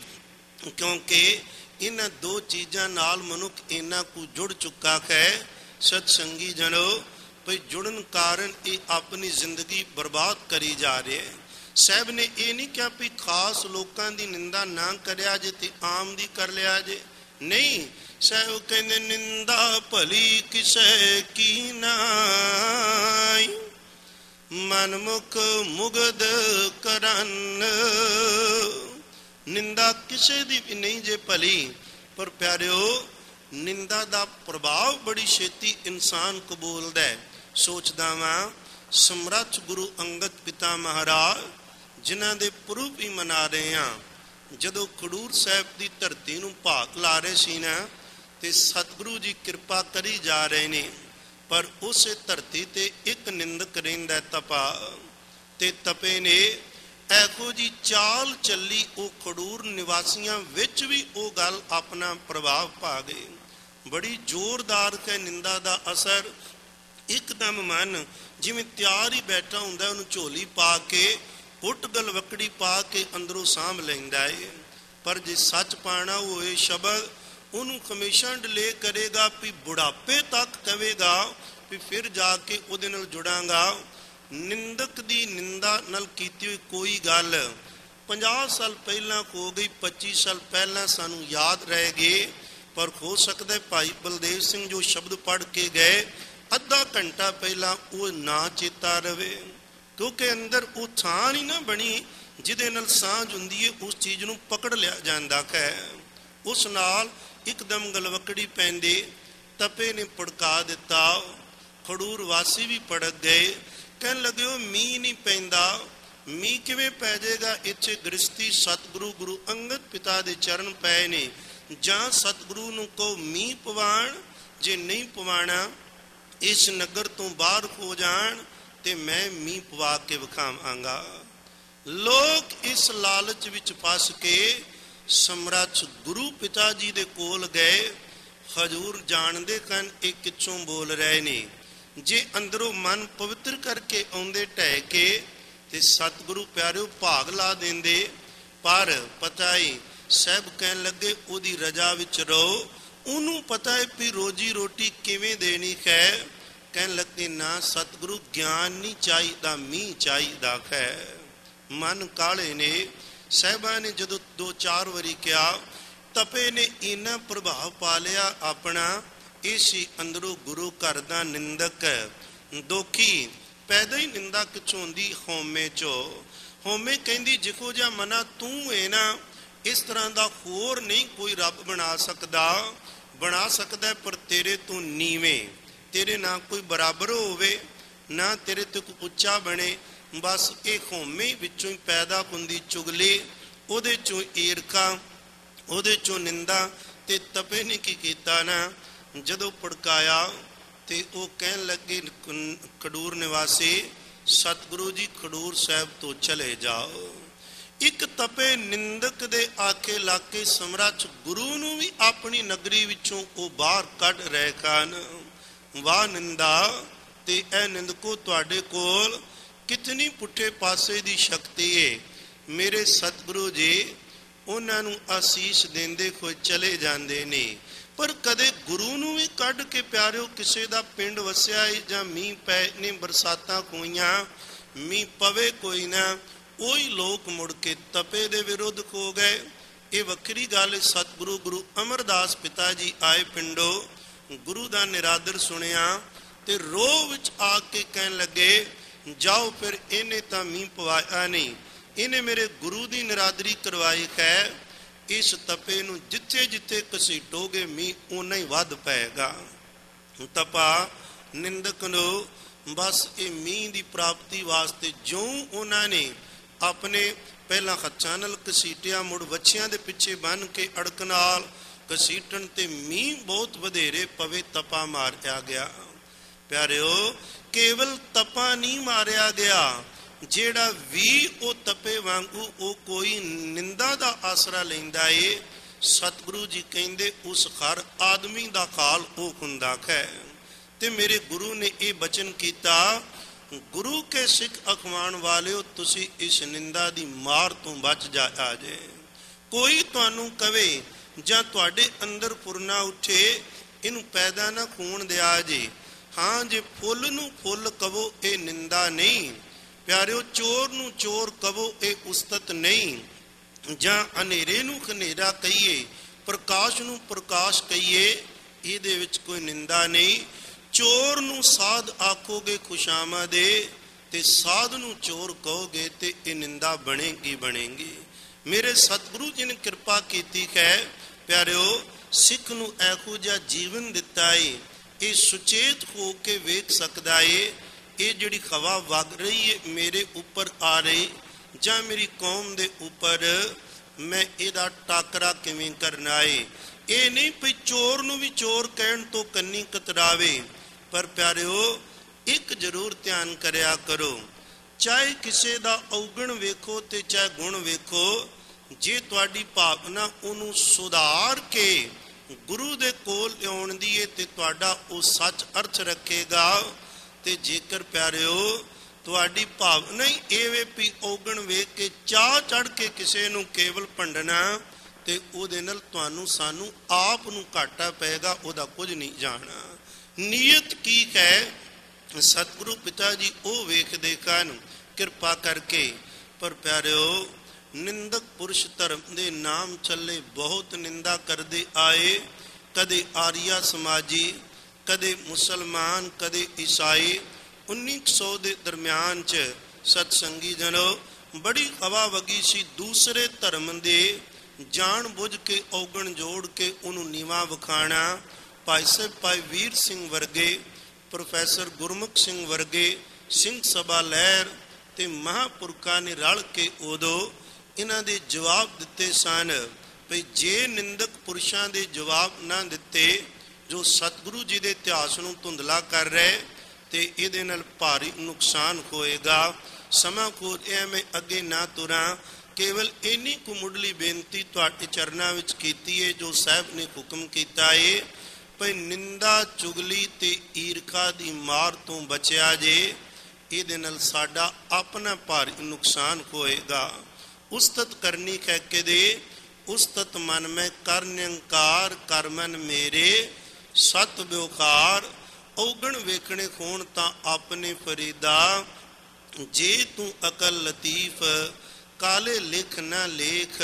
Speaker 1: ਕਿਉਂਕਿ ਇਹਨਾਂ 2 ਚੀਜ਼ਾਂ ਨਾਲ ਮਨੁੱਖ ਇੰਨਾ ਕੁ ਜੁੜ ਚੁੱਕਾ ਹੈ। ਸਤ ਸੰਗੀ ਜਨੋ, ਭਈ ਜੁੜਨ ਕਾਰਨ ਇਹ ਆਪਣੀ ਜ਼ਿੰਦਗੀ ਬਰਬਾਦ ਕਰੀ ਜਾ ਰਿਹਾ ਹੈ। ਸਾਹਿਬ ਨੇ ਇਹ ਨਹੀਂ ਕਿਹਾ ਵੀ ਖਾਸ ਲੋਕਾਂ ਦੀ ਨਿੰਦਾ ਨਾ ਕਰਿਆ ਜੇ ਤੇ ਆਮ ਦੀ ਕਰ ਲਿਆ ਜੇ, ਨਹੀਂ। ਸਾਹਿਬ ਕਹਿੰਦੇ ਨਿੰਦਾ ਭਲੀ ਕਿਸੇ ਕੀ ਨਾਈ, ਮਨਮੁਖ ਮੁਗਧ ਕਰਨ। ਨਿੰਦਾ ਕਿਸੇ ਦੀ ਵੀ ਨਹੀਂ ਜੇ ਭਲੀ, ਪਰ ਪਿਆਰਿਓ ਨਿੰਦਾ ਦਾ ਪ੍ਰਭਾਵ ਬੜੀ ਛੇਤੀ ਇਨਸਾਨ ਕਬੂਲਦਾ ਹੈ। ਸੋਚਦਾ ਵਾਂ ਸਮਰੱਥ ਗੁਰੂ ਅੰਗਦ ਪਿਤਾ ਮਹਾਰਾਜ ਜਿਨ੍ਹਾਂ ਦੇ ਪੁਰਬ ਵੀ ਮਨਾ ਰਹੇ ਹਾਂ, ਜਦੋਂ ਖਡੂਰ ਸਾਹਿਬ ਦੀ ਧਰਤੀ ਨੂੰ ਭਾਗ ਲਾ ਰਹੇ ਸੀ ਨਾ, ਤੇ ਸਤਿਗੁਰੂ ਜੀ ਕਿਰਪਾ ਕਰੀ ਜਾ ਰਹੇ ਨੇ, ਪਰ ਉਸੇ ਧਰਤੀ ਤੇ ਇੱਕ ਨਿੰਦਕ ਰਹਿੰਦਾ ਤਪਾ, ਤੇ ਤਪੇ ਨੇ ਇਹੋ ਜੀ ਚਾਲ ਚੱਲੀ ਉਹ ਖਡੂਰ ਨਿਵਾਸੀਆਂ ਵਿੱਚ ਵੀ ਉਹ ਗੱਲ ਆਪਣਾ ਪ੍ਰਭਾਵ ਪਾ ਗਏ। ਬੜੀ ਜ਼ੋਰਦਾਰ ਹੈ ਨਿੰਦਾ ਦਾ ਅਸਰ। ਇੱਕਦਮ ਮਨ ਜਿਵੇਂ ਤਿਆਰ ਹੀ ਬੈਠਾ ਹੁੰਦਾ, ਉਹਨੂੰ ਝੋਲੀ ਪਾ ਕੇ ਕੁੱਟ ਗਲਵਕੜੀ ਪਾ ਕੇ ਅੰਦਰੋਂ ਸਾਂਭ ਲੈਂਦਾ ਏ। ਪਰ ਜੇ ਸੱਚ ਪਾਣਾ ਹੋਏ ਸ਼ਬਦ, ਉਹਨੂੰ ਹਮੇਸ਼ਾ ਡਿਲੇ ਕਰੇਗਾ, ਵੀ ਬੁਢਾਪੇ ਤੱਕ ਕਹੇਗਾ ਵੀ ਫਿਰ ਜਾ ਕੇ ਉਹਦੇ ਨਾਲ ਜੁੜਾਂਗਾ। ਨਿੰਦਕ ਦੀ ਨਿੰਦਾ ਨਾਲ ਕੀਤੀ ਹੋਈ ਕੋਈ ਗੱਲ 50 ਸਾਲ ਪਹਿਲਾਂ ਹੋ ਗਈ, 25 ਸਾਲ ਪਹਿਲਾਂ ਸਾਨੂੰ ਯਾਦ ਰਹਿ ਗਏ, ਪਰ ਹੋ ਸਕਦਾ ਭਾਈ ਬਲਦੇਵ ਸਿੰਘ ਜੋ ਸ਼ਬਦ ਪੜ੍ਹ ਕੇ ਗਏ ਅੱਧਾ ਘੰਟਾ ਪਹਿਲਾਂ ਉਹ ਨਾ ਚੇਤਾ ਰਵੇ, ਕਿਉਂਕਿ ਅੰਦਰ ਉਹ ਥਾਂ ਨਹੀਂ ਨਾ ਬਣੀ ਜਿਹਦੇ ਨਾਲ ਸਾਂਝ ਹੁੰਦੀ ਹੈ, ਉਸ ਚੀਜ਼ ਨੂੰ ਪਕੜ ਲਿਆ ਜਾਂਦਾ ਹੈ। ਉਸ ਨਾਲ ਇੱਕਦਮ ਗਲਵਕੜੀ ਪੈਂਦੇ, ਤਪੇ ਨੇ ਭੜਕਾ ਦਿੱਤਾ। ਖਡੂਰ ਵਾਸੀ ਵੀ ਭੜਕ ਗਏ, ਕਹਿਣ ਲੱਗੇ ਉਹ ਮੀਂਹ ਨਹੀਂ ਪੈਂਦਾ, ਮੀਂਹ ਕਿਵੇਂ ਪੈ ਜਾਏਗਾ? ਇੱਥੇ ਗ੍ਰਸਤੀ ਸਤਿਗੁਰੂ ਗੁਰੂ ਅੰਗਦ ਪਿਤਾ ਦੇ ਚਰਨ ਪਏ ਨੇ, ਜਾਂ ਸਤਿਗੁਰੂ ਨੂੰ ਕਹੋ ਮੀਂਹ ਪਵਾਣ, ਜੇ ਨਹੀਂ ਪਵਾਣਾ ਇਸ ਨਗਰ ਤੋਂ ਬਾਹਰ ਹੋ ਜਾਣ ਤੇ ਮੈਂ ਮੀਂਹ ਪਵਾ ਕੇ ਵਿਖਾਵਾਂਗਾ। ਲੋਕ ਇਸ ਲਾਲਚ ਵਿੱਚ ਫਸ ਕੇ ਸਮਰੱਥ ਗੁਰੂ ਪਿਤਾ ਜੀ ਦੇ ਕੋਲ ਗਏ। ਹਜ਼ੂਰ ਜਾਣਦੇ ਹਨ ਇਹ ਕਿੱਥੋਂ ਬੋਲ ਰਹੇ ਨੇ। ਜੇ ਅੰਦਰੋਂ ਮਨ ਪਵਿੱਤਰ ਕਰਕੇ ਆਉਂਦੇ ਢਹਿ ਕੇ ਤੇ ਸਤਿਗੁਰੂ ਪਿਆਰਿਓ ਭਾਗ ਲਾ ਦਿੰਦੇ, ਪਰ ਪਤਾ ਹੀ ਸਭ ਕਹਿਣ ਲੱਗੇ ਉਹਦੀ ਰਜਾ ਵਿੱਚ ਰਹੋ, ਉਹਨੂੰ ਪਤਾ ਹੈ ਵੀ ਰੋਜੀ ਰੋਟੀ ਕਿਵੇਂ ਦੇਣੀ ਹੈ। ਕਹਿਣ ਲੱਗੇ ਨਾ ਸਤਿਗੁਰੂ ਗਿਆਨ ਨਹੀਂ ਚਾਹੀਦਾ, ਮੀਂਹ ਚਾਹੀਦਾ ਹੈ। ਮਨ ਕਾਲੇ ਨੇ। ਸਾਹਿਬਾਂ ਨੇ ਜਦੋਂ 2-4 ਵਾਰੀ ਕਿਹਾ, ਤਪੇ ਨੇ ਇੰਨਾ ਪ੍ਰਭਾਵ ਪਾ ਲਿਆ ਆਪਣਾ। ਇਹ ਸੀ ਅੰਦਰੋਂ ਗੁਰੂ ਘਰ ਦਾ ਨਿੰਦਕ ਦੋਖੀ। ਪੈਦਾ ਹੀ ਨਿੰਦਾ ਕਿੱਥੋਂ ਹੁੰਦੀ? ਹਉਮੈ ਚੋਂ। ਹਉਮੈ ਕਹਿੰਦੀ ਜਿਹੋ ਜਿਹਾ ਮਨਾ ਤੂੰ ਹੈ ਨਾ, ਇਸ ਤਰ੍ਹਾਂ ਦਾ ਹੋਰ ਨਹੀਂ ਕੋਈ ਰੱਬ ਬਣਾ ਸਕਦਾ। ਬਣਾ ਸਕਦਾ ਪਰ ਤੇਰੇ ਤੋਂ ਨੀਵੇਂ, ਤੇਰੇ ਨਾ ਕੋਈ ਬਰਾਬਰ ਹੋਵੇ, ਨਾ ਤੇਰੇ ਤੇ ਕੋਈ ਉੱਚਾ ਬਣੇ। ਬਸ ਇਹ ਹਉਮੈ ਵਿੱਚੋਂ ਹੀ ਪੈਦਾ ਹੁੰਦੀ ਚੁਗਲੀ, ਉਹਦੇ ਚੋਂ ਈਰਖਾ, ਉਹਦੇ ਚੋਂ ਨਿੰਦਾ। ਤੇ ਤਪੇ ਨੇ ਕੀ ਕੀਤਾ ਨਾ, ਜਦੋਂ ਭੜਕਾਇਆ ਤੇ ਉਹ ਕਹਿਣ ਲੱਗੇ ਖਡੂਰ ਨਿਵਾਸੀ ਸਤਿਗੁਰੂ ਜੀ ਖਡੂਰ ਸਾਹਿਬ ਤੋਂ ਚਲੇ ਜਾਓ। ਇੱਕ ਤਪੇ ਨਿੰਦਕ ਦੇ ਆਖੇ ਲੱਗ ਕੇ ਸਮਰੱਥ ਗੁਰੂ ਨੂੰ ਵੀ ਆਪਣੀ ਨਗਰੀ ਵਿੱਚੋਂ ਉਹ ਬਾਹਰ ਕੱਢ ਰਹੇ ਹਨ। ਵਾਹ ਨਿੰਦਾ ਤੇ ਇਹ ਨਿੰਦਕੋ, ਤੁਹਾਡੇ ਕੋਲ ਕਿਤਨੀ ਪੁੱਠੇ ਪਾਸੇ ਦੀ ਸ਼ਕਤੀ ਹੈ। ਮੇਰੇ ਸਤਿਗੁਰੂ ਜੀ ਉਹਨਾਂ ਨੂੰ ਆਸੀਸ ਦਿੰਦੇ ਹੋਏ ਚਲੇ ਜਾਂਦੇ ਨੇ, ਪਰ ਕਦੇ ਗੁਰੂ ਨੂੰ ਵੀ ਕੱਢ ਕੇ ਪਿਆਰਿਓ ਕਿਸੇ ਦਾ ਪਿੰਡ ਵਸਿਆ ਹੈ ਜਾਂ ਮੀਂਹ ਪੈ ਨੇ, ਬਰਸਾਤਾਂ ਹੋਈਆਂ, ਮੀਂਹ ਪਵੇ ਕੋਈ ਨਾ, ਉਹੀ ਲੋਕ ਮੁੜ ਕੇ ਤਪੇ ਦੇ ਵਿਰੁੱਧ ਹੋ ਗਏ। ਇਹ ਵੱਖਰੀ ਗੱਲ। ਸਤਿਗੁਰੂ ਗੁਰੂ ਅਮਰਦਾਸ ਪਿਤਾ ਜੀ ਆਏ ਪਿੰਡੋਂ, ਗੁਰੂ ਦਾ ਨਿਰਾਦਰ ਸੁਣਿਆ ਤੇ ਰੋਹ ਵਿੱਚ ਆ ਕੇ ਕਹਿਣ ਲੱਗੇ, ਜਾਓ ਫਿਰ, ਇਹਨੇ ਤਾਂ ਮੀਂਹ ਪਵਾਇਆ ਨਹੀਂ, ਇਹਨੇ ਮੇਰੇ ਗੁਰੂ ਦੀ ਨਿਰਾਦਰੀ ਕਰਵਾਈ ਹੈ। ਇਸ ਤਪੇ ਨੂੰ ਜਿੱਥੇ ਜਿੱਥੇ ਘਸੀਟੋਗੇ ਮੀਂਹ ਓਨਾ ਹੀ ਵੱਧ ਪਏਗਾ। ਤਪਾ ਨਿੰਦਕ ਨੂੰ ਬਸ ਇਹ ਮੀਂਹ ਦੀ ਪ੍ਰਾਪਤੀ ਵਾਸਤੇ ਜੋ ਉਹਨਾਂ ਨੇ ਆਪਣੇ ਪਹਿਲਾਂ ਹੱਥਾਂ ਨਾਲ ਘਸੀਟਿਆ, ਮੁੜ ਵੱਛਿਆਂ ਦੇ ਪਿੱਛੇ ਬੰਨ ਕੇ ਅੜਕ ਨਾਲ ਘਸੀਟਣ ਤੇ ਮੀਂਹ ਬਹੁਤ ਵਧੇਰੇ ਪਵੇ, ਤਪਾ ਮਾਰਿਆ ਗਿਆ। ਪਿਆਰਿਓ ਕੇਵਲ ਤਪਾ ਨਹੀਂ ਮਾਰਿਆ ਗਿਆ, ਜਿਹੜਾ ਵੀ ਉਹ ਤਪੇ ਵਾਂਗੂ ਉਹ ਕੋਈ ਨਿੰਦਾ ਦਾ ਆਸਰਾ ਲੈਂਦਾ ਏ, ਸਤਿਗੁਰੂ ਜੀ ਕਹਿੰਦੇ ਉਸ ਹਰ ਆਦਮੀ ਦਾ ਹਾਲ ਉਹ ਹੁੰਦਾ ਹੈ। ਤੇ ਮੇਰੇ ਗੁਰੂ ਨੇ ਇਹ ਬਚਨ ਕੀਤਾ, ਗੁਰੂ ਕੇ ਸਿੱਖ ਅਖਵਾਣ ਵਾਲਿਓ, ਤੁਸੀਂ ਇਸ ਨਿੰਦਾ ਦੀ ਮਾਰ ਤੋਂ ਬਚ ਜਾ ਜੇ। ਕੋਈ ਤੁਹਾਨੂੰ ਕਵੇ ਜਾਂ ਤੁਹਾਡੇ ਅੰਦਰ ਫੁਰਨਾ ਉੱਠੇ, ਇਹਨੂੰ ਪੈਦਾ ਨਾ ਖੂਨ ਦਿਆ ਜੇ। ਹਾਂ, ਜੇ ਫੁੱਲ ਨੂੰ ਫੁੱਲ ਕਵੋ ਇਹ ਨਿੰਦਾ ਨਹੀਂ। ਪਿਆਰਿਓ ਚੋਰ ਨੂੰ ਚੋਰ ਕਵੋ ਇਹ ਉਸਤਤ ਨਹੀਂ। ਜਾਂ ਹਨੇਰੇ ਨੂੰ ਹਨੇਰਾ ਕਹੀਏ, ਪ੍ਰਕਾਸ਼ ਨੂੰ ਪ੍ਰਕਾਸ਼ ਕਹੀਏ, ਇਹਦੇ ਵਿੱਚ ਕੋਈ ਨਿੰਦਾ ਨਹੀਂ। ਚੋਰ ਨੂੰ ਸਾਧ ਆਖੋਗੇ ਖੁਸ਼ਾਮਦ ਦੇ, ਤੇ ਸਾਧ ਨੂੰ ਚੋਰ ਕਹੋਗੇ ਤੇ ਇਹ ਨਿੰਦਾ ਬਣੇਗੀ ਬਣੇਗੀ। ਮੇਰੇ ਸਤਿਗੁਰੂ ਜੀ ਨੇ ਕਿਰਪਾ ਕੀਤੀ ਹੈ ਪਿਆਰਿਓ, ਸਿੱਖ ਨੂੰ ਇਹੋ ਜਿਹਾ ਜੀਵਨ ਦਿੱਤਾ ਏ, ਇਹ ਸੁਚੇਤ ਹੋ ਕੇ ਵੇਖ ਸਕਦਾ ਏ ਇਹ ਜਿਹੜੀ ਹਵਾ ਵਗ ਰਹੀ ਹੈ ਮੇਰੇ ਉੱਪਰ ਆ ਰਹੀ ਜਾਂ ਮੇਰੀ ਕੌਮ ਦੇ ਉੱਪਰ, ਮੈਂ ਇਹਦਾ ਟਾਕਰਾ ਕਿਵੇਂ ਕਰਨਾ ਏ। ਇਹ ਨਹੀਂ ਵੀ ਚੋਰ ਨੂੰ ਵੀ ਚੋਰ ਕਹਿਣ ਤੋਂ ਕੰਨੀ ਕਤਰਾਵੇ, ਪਰ ਪਿਆਰਿਓ ਇੱਕ ਜ਼ਰੂਰ ਧਿਆਨ ਕਰਿਆ ਕਰੋ, ਚਾਹੇ ਕਿਸੇ ਦਾ ਔਗਣ ਵੇਖੋ ਤੇ ਚਾਹੇ ਗੁਣ ਵੇਖੋ, ਜੇ ਤੁਹਾਡੀ ਭਾਵਨਾ ਉਹਨੂੰ ਸੁਧਾਰ ਕੇ ਗੁਰੂ ਦੇ ਕੋਲ ਲਿਆਉਣ ਦੀ ਏ ਤੇ ਤੁਹਾਡਾ ਉਹ ਸੱਚ ਅਰਥ ਰੱਖੇਗਾ। ਤੇ ਜੇਕਰ ਪਿਆਰਿਓ ਤੁਹਾਡੀ ਭਾਵਨਾ ਹੀ ਇਹ ਵੇ ਵੀ ਔਗਣ ਵੇਖ ਕੇ ਚਾਹ ਚੜ ਕੇ ਕਿਸੇ ਨੂੰ ਕੇਵਲ ਭੰਡਣਾ, ਤੇ ਉਹਦੇ ਨਾਲ ਤੁਹਾਨੂੰ ਸਾਨੂੰ ਆਪ ਨੂੰ ਘਾਟਾ ਪਏਗਾ, ਉਹਦਾ ਕੁਝ ਨਹੀਂ ਜਾਣਾ। ਨੀਅਤ ਕੀ ਹੈ ਸਤਿਗੁਰੂ ਪਿਤਾ ਜੀ ਉਹ ਵੇਖਦੇ ਹਨ ਕਿਰਪਾ ਕਰਕੇ। ਪਰ ਪਿਆਰਿਓ ਨਿੰਦਕ ਪੁਰਸ਼ ਧਰਮ ਦੇ ਨਾਮ ਚੱਲੇ ਬਹੁਤ ਨਿੰਦਾ ਕਰਦੇ ਆਏ, ਕਦੇ ਆਰੀਆ ਸਮਾਜੀ, ਕਦੇ ਮੁਸਲਮਾਨ, ਕਦੇ ਈਸਾਈ। 1900 ਦੇ ਦਰਮਿਆਨ 'ਚ ਸਤਸੰਗੀ ਜਨੋ ਬੜੀ ਹਵਾ ਵਗੀ ਸੀ ਦੂਸਰੇ ਧਰਮ ਦੇ, ਜਾਣ ਬੁੱਝ ਕੇ ਔਗਣ ਜੋੜ ਕੇ ਉਹਨੂੰ ਨੀਵਾਂ ਵਿਖਾਣਾ। ਭਾਈ ਸਾਹਿਬ ਭਾਈ ਵੀਰ ਸਿੰਘ ਵਰਗੇ, ਪ੍ਰੋਫੈਸਰ ਗੁਰਮੁਖ ਸਿੰਘ ਵਰਗੇ, ਸਿੰਘ ਸਭਾ ਲਹਿਰ ਤੇ ਮਹਾਂਪੁਰਖਾਂ ਨੇ ਰਲ ਕੇ ਉਦੋਂ ਇਹਨਾਂ ਦੇ ਜਵਾਬ ਦਿੱਤੇ ਸਨ। ਭਈ ਜੇ ਨਿੰਦਕ ਪੁਰਸ਼ਾਂ ਦੇ ਜਵਾਬ ਨਾ ਦਿੱਤੇ ਜੋ ਸਤਿਗੁਰੂ ਜੀ ਦੇ ਇਤਿਹਾਸ ਨੂੰ ਧੁੰਦਲਾ ਕਰ ਰਹੇ, ਤੇ ਇਹਦੇ ਨਾਲ ਭਾਰੀ ਨੁਕਸਾਨ ਹੋਏਗਾ। ਸਮਾਂ ਖੋਜਿਆ ਮੈਂ ਅੱਗੇ ਨਾ ਤੁਰਾਂ, ਕੇਵਲ ਇੰਨੀ ਕੁ ਮੁੱਢਲੀ ਬੇਨਤੀ ਤੁਹਾਡੇ ਚਰਨਾਂ ਵਿੱਚ ਕੀਤੀ ਹੈ ਜੋ ਸਾਹਿਬ ਨੇ ਹੁਕਮ ਕੀਤਾ ਹੈ ਭਈ ਨਿੰਦਾ ਚੁਗਲੀ ਤੇ ਈਰਖਾ ਦੀ ਮਾਰ ਤੋਂ ਬਚਿਆ ਜੇ, ਇਹਦੇ ਨਾਲ ਸਾਡਾ ਆਪਣਾ ਭਾਰੀ ਨੁਕਸਾਨ ਹੋਏਗਾ। ਉਸਤਤ ਕਰਨੀ ਕਹਿ ਕੇ ਦੇ, ਉਸਤਤ ਮਨ ਮੈਂ ਕਰ ਨਿੰਕਾਰ ਕਰ ਮਨ ਮੇਰੇ, ਸਤ ਵਿਵਹਾਰ ਔਗਣ ਵੇਖਣੇ ਹੋਣ ਤਾਂ ਆਪਣੇ ਫਰੀਦਾ, ਜੇ ਤੂੰ ਅਕਲ ਲਤੀਫ ਕਾਲੇ ਲਿਖ ਨਾ ਲੇਖ,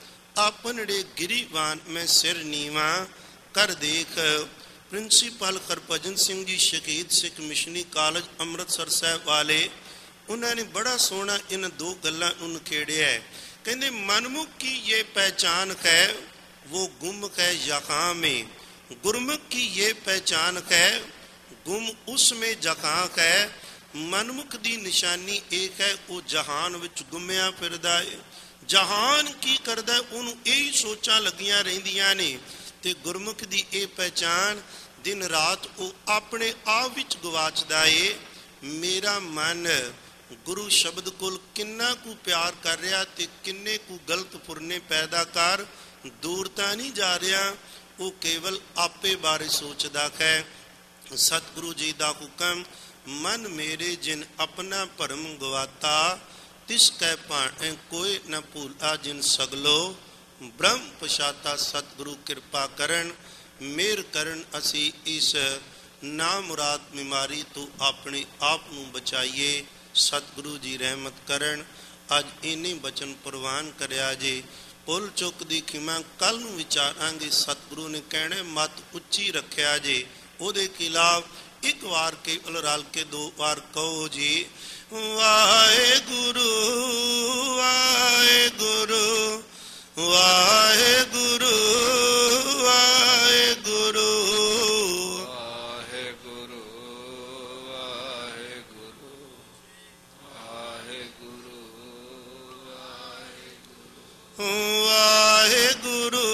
Speaker 1: ਆਪਨੜੇ ਗਿਰੀਵਾਨ ਮੈਂ ਸਿਰ ਨੀਵਾ ਕਰ ਦੇਖ। Principal Harbhajan Singh ji Shaheed Sikh missionary college Amritsar Sahib ਵਾਲੇ, ਉਹਨਾਂ ਨੇ ਬੜਾ ਸੋਹਣਾ ਇਹਨਾਂ ਦੋ ਗੱਲਾਂ ਨੂੰ ਨਿਖੇੜਿਆ ਹੈ। ਕਹਿੰਦੇ ਮਨਮੁਖ की ये पहचान है वो गुम है यहाँ में, गुरमुख की ये पहचान है गुम उसमें जहाँ है। ਮਨਮੁਖ ਦੀ ਨਿਸ਼ਾਨੀ ਇੱਕ ਹੈ ਉਹ ਜਹਾਨ ਵਿੱਚ ਗੁੰਮਿਆ ਫਿਰਦਾ ਹੈ। ਜਹਾਨ ਕੀ ਕਰਦਾ ਉਹਨੂੰ ਇਹੀ ਸੋਚਾਂ ਲੱਗੀਆਂ ਰਹਿੰਦੀਆਂ ਨੇ, ਤੇ ਗੁਰਮੁਖ ਦੀ ਇਹ ਪਹਿਚਾਨ ਦਿਨ ਰਾਤ ਉਹ ਆਪਣੇ ਆਪ ਵਿੱਚ ਗਵਾਚਦਾ ਏ। ਮੇਰਾ ਮਨ ਗੁਰੂ ਸ਼ਬਦ ਕੋਲ ਕਿੰਨਾ ਕੁ ਪਿਆਰ ਕਰ ਰਿਹਾ ਤੇ ਕਿੰਨੇ ਕੁ ਗਲਤ ਫੁਰਨੇ ਪੈਦਾ ਕਰ ਦੂਰ ਤਾਂ ਨਹੀਂ ਜਾ ਰਿਹਾ, ਉਹ ਕੇਵਲ ਆਪੇ ਬਾਰੇ ਸੋਚਦਾ ਹੈ। ਸਤਿਗੁਰੂ ਜੀ ਦਾ ਹੁਕਮ ਮਨ ਮੇਰੇ ਜਿਨ ਆਪਣਾ ਭਰਮ ਗਵਾਤਾ, ਤਿਸ ਕੈ ਭਾਣੇ ਕੋਈ ਨ ਭੂਲਾ ਜਿਨ ਸਗਲੋ ਬ੍ਰਹਮ ਪਛਾਤਾ। ਸਤਿਗੁਰੂ ਕਿਰਪਾ ਕਰਨ, ਮਿਹਰ ਕਰਨ, ਅਸੀਂ ਇਸ ਨਾ ਮੁਰਾਦ ਬਿਮਾਰੀ ਤੋਂ ਆਪਣੇ ਆਪ ਨੂੰ ਬਚਾਈਏ। ਸਤਿਗੁਰੂ ਜੀ ਰਹਿਮਤ ਕਰਨ। ਅੱਜ ਇੰਨੇ ਬਚਨ ਪ੍ਰਵਾਨ ਕਰਿਆ ਜੇ, ਭੁੱਲ ਚੁੱਕ ਦੀ ਖਿਮਾ ਕੱਲ ਨੂੰ ਵਿਚਾਰਾਂਗੇ। ਸਤਿਗੁਰੂ ਨੇ ਕਹਿਣਾ ਮਤ ਉੱਚੀ ਰੱਖਿਆ ਜੇ, ਉਹਦੇ ਖਿਲਾਫ ਇੱਕ ਵਾਰ ਕੇਵਲ ਰਲ ਕੇ ਦੋ ਵਾਰ ਕਹੋ ਜੀ ਵਾਹਿਗੁਰੂ ਵਾਹਿਗੁਰੂ ਵਾਹਿਗੁਰੂ ਵਾਹਿਗੁਰੂ ਵਾਹਿਗੁਰੂ ਵਾਹਿਗੁਰੂ ਵਾਹਿਗੁਰੂ ਵਾਹਿਗੁਰੂ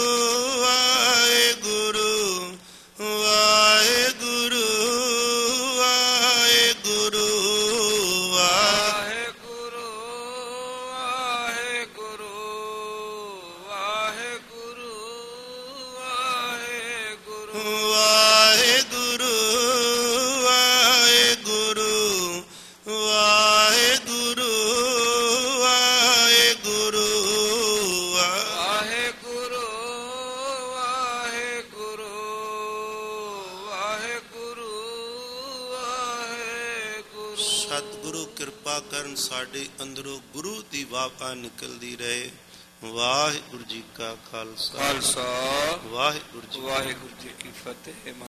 Speaker 1: ਕਰਨ ਸਾਡੇ ਅੰਦਰੋਂ ਗੁਰੂ ਦੀ ਵਾਪਾ ਨਿਕਲਦੀ ਰਹੇ। ਵਾਹਿਗੁਰੂ ਜੀ ਕਾ ਖਾਲਸਾ, ਵਾਹਿਗੁਰੂ ਜੀ ਕੀ ਫਤਿਹ।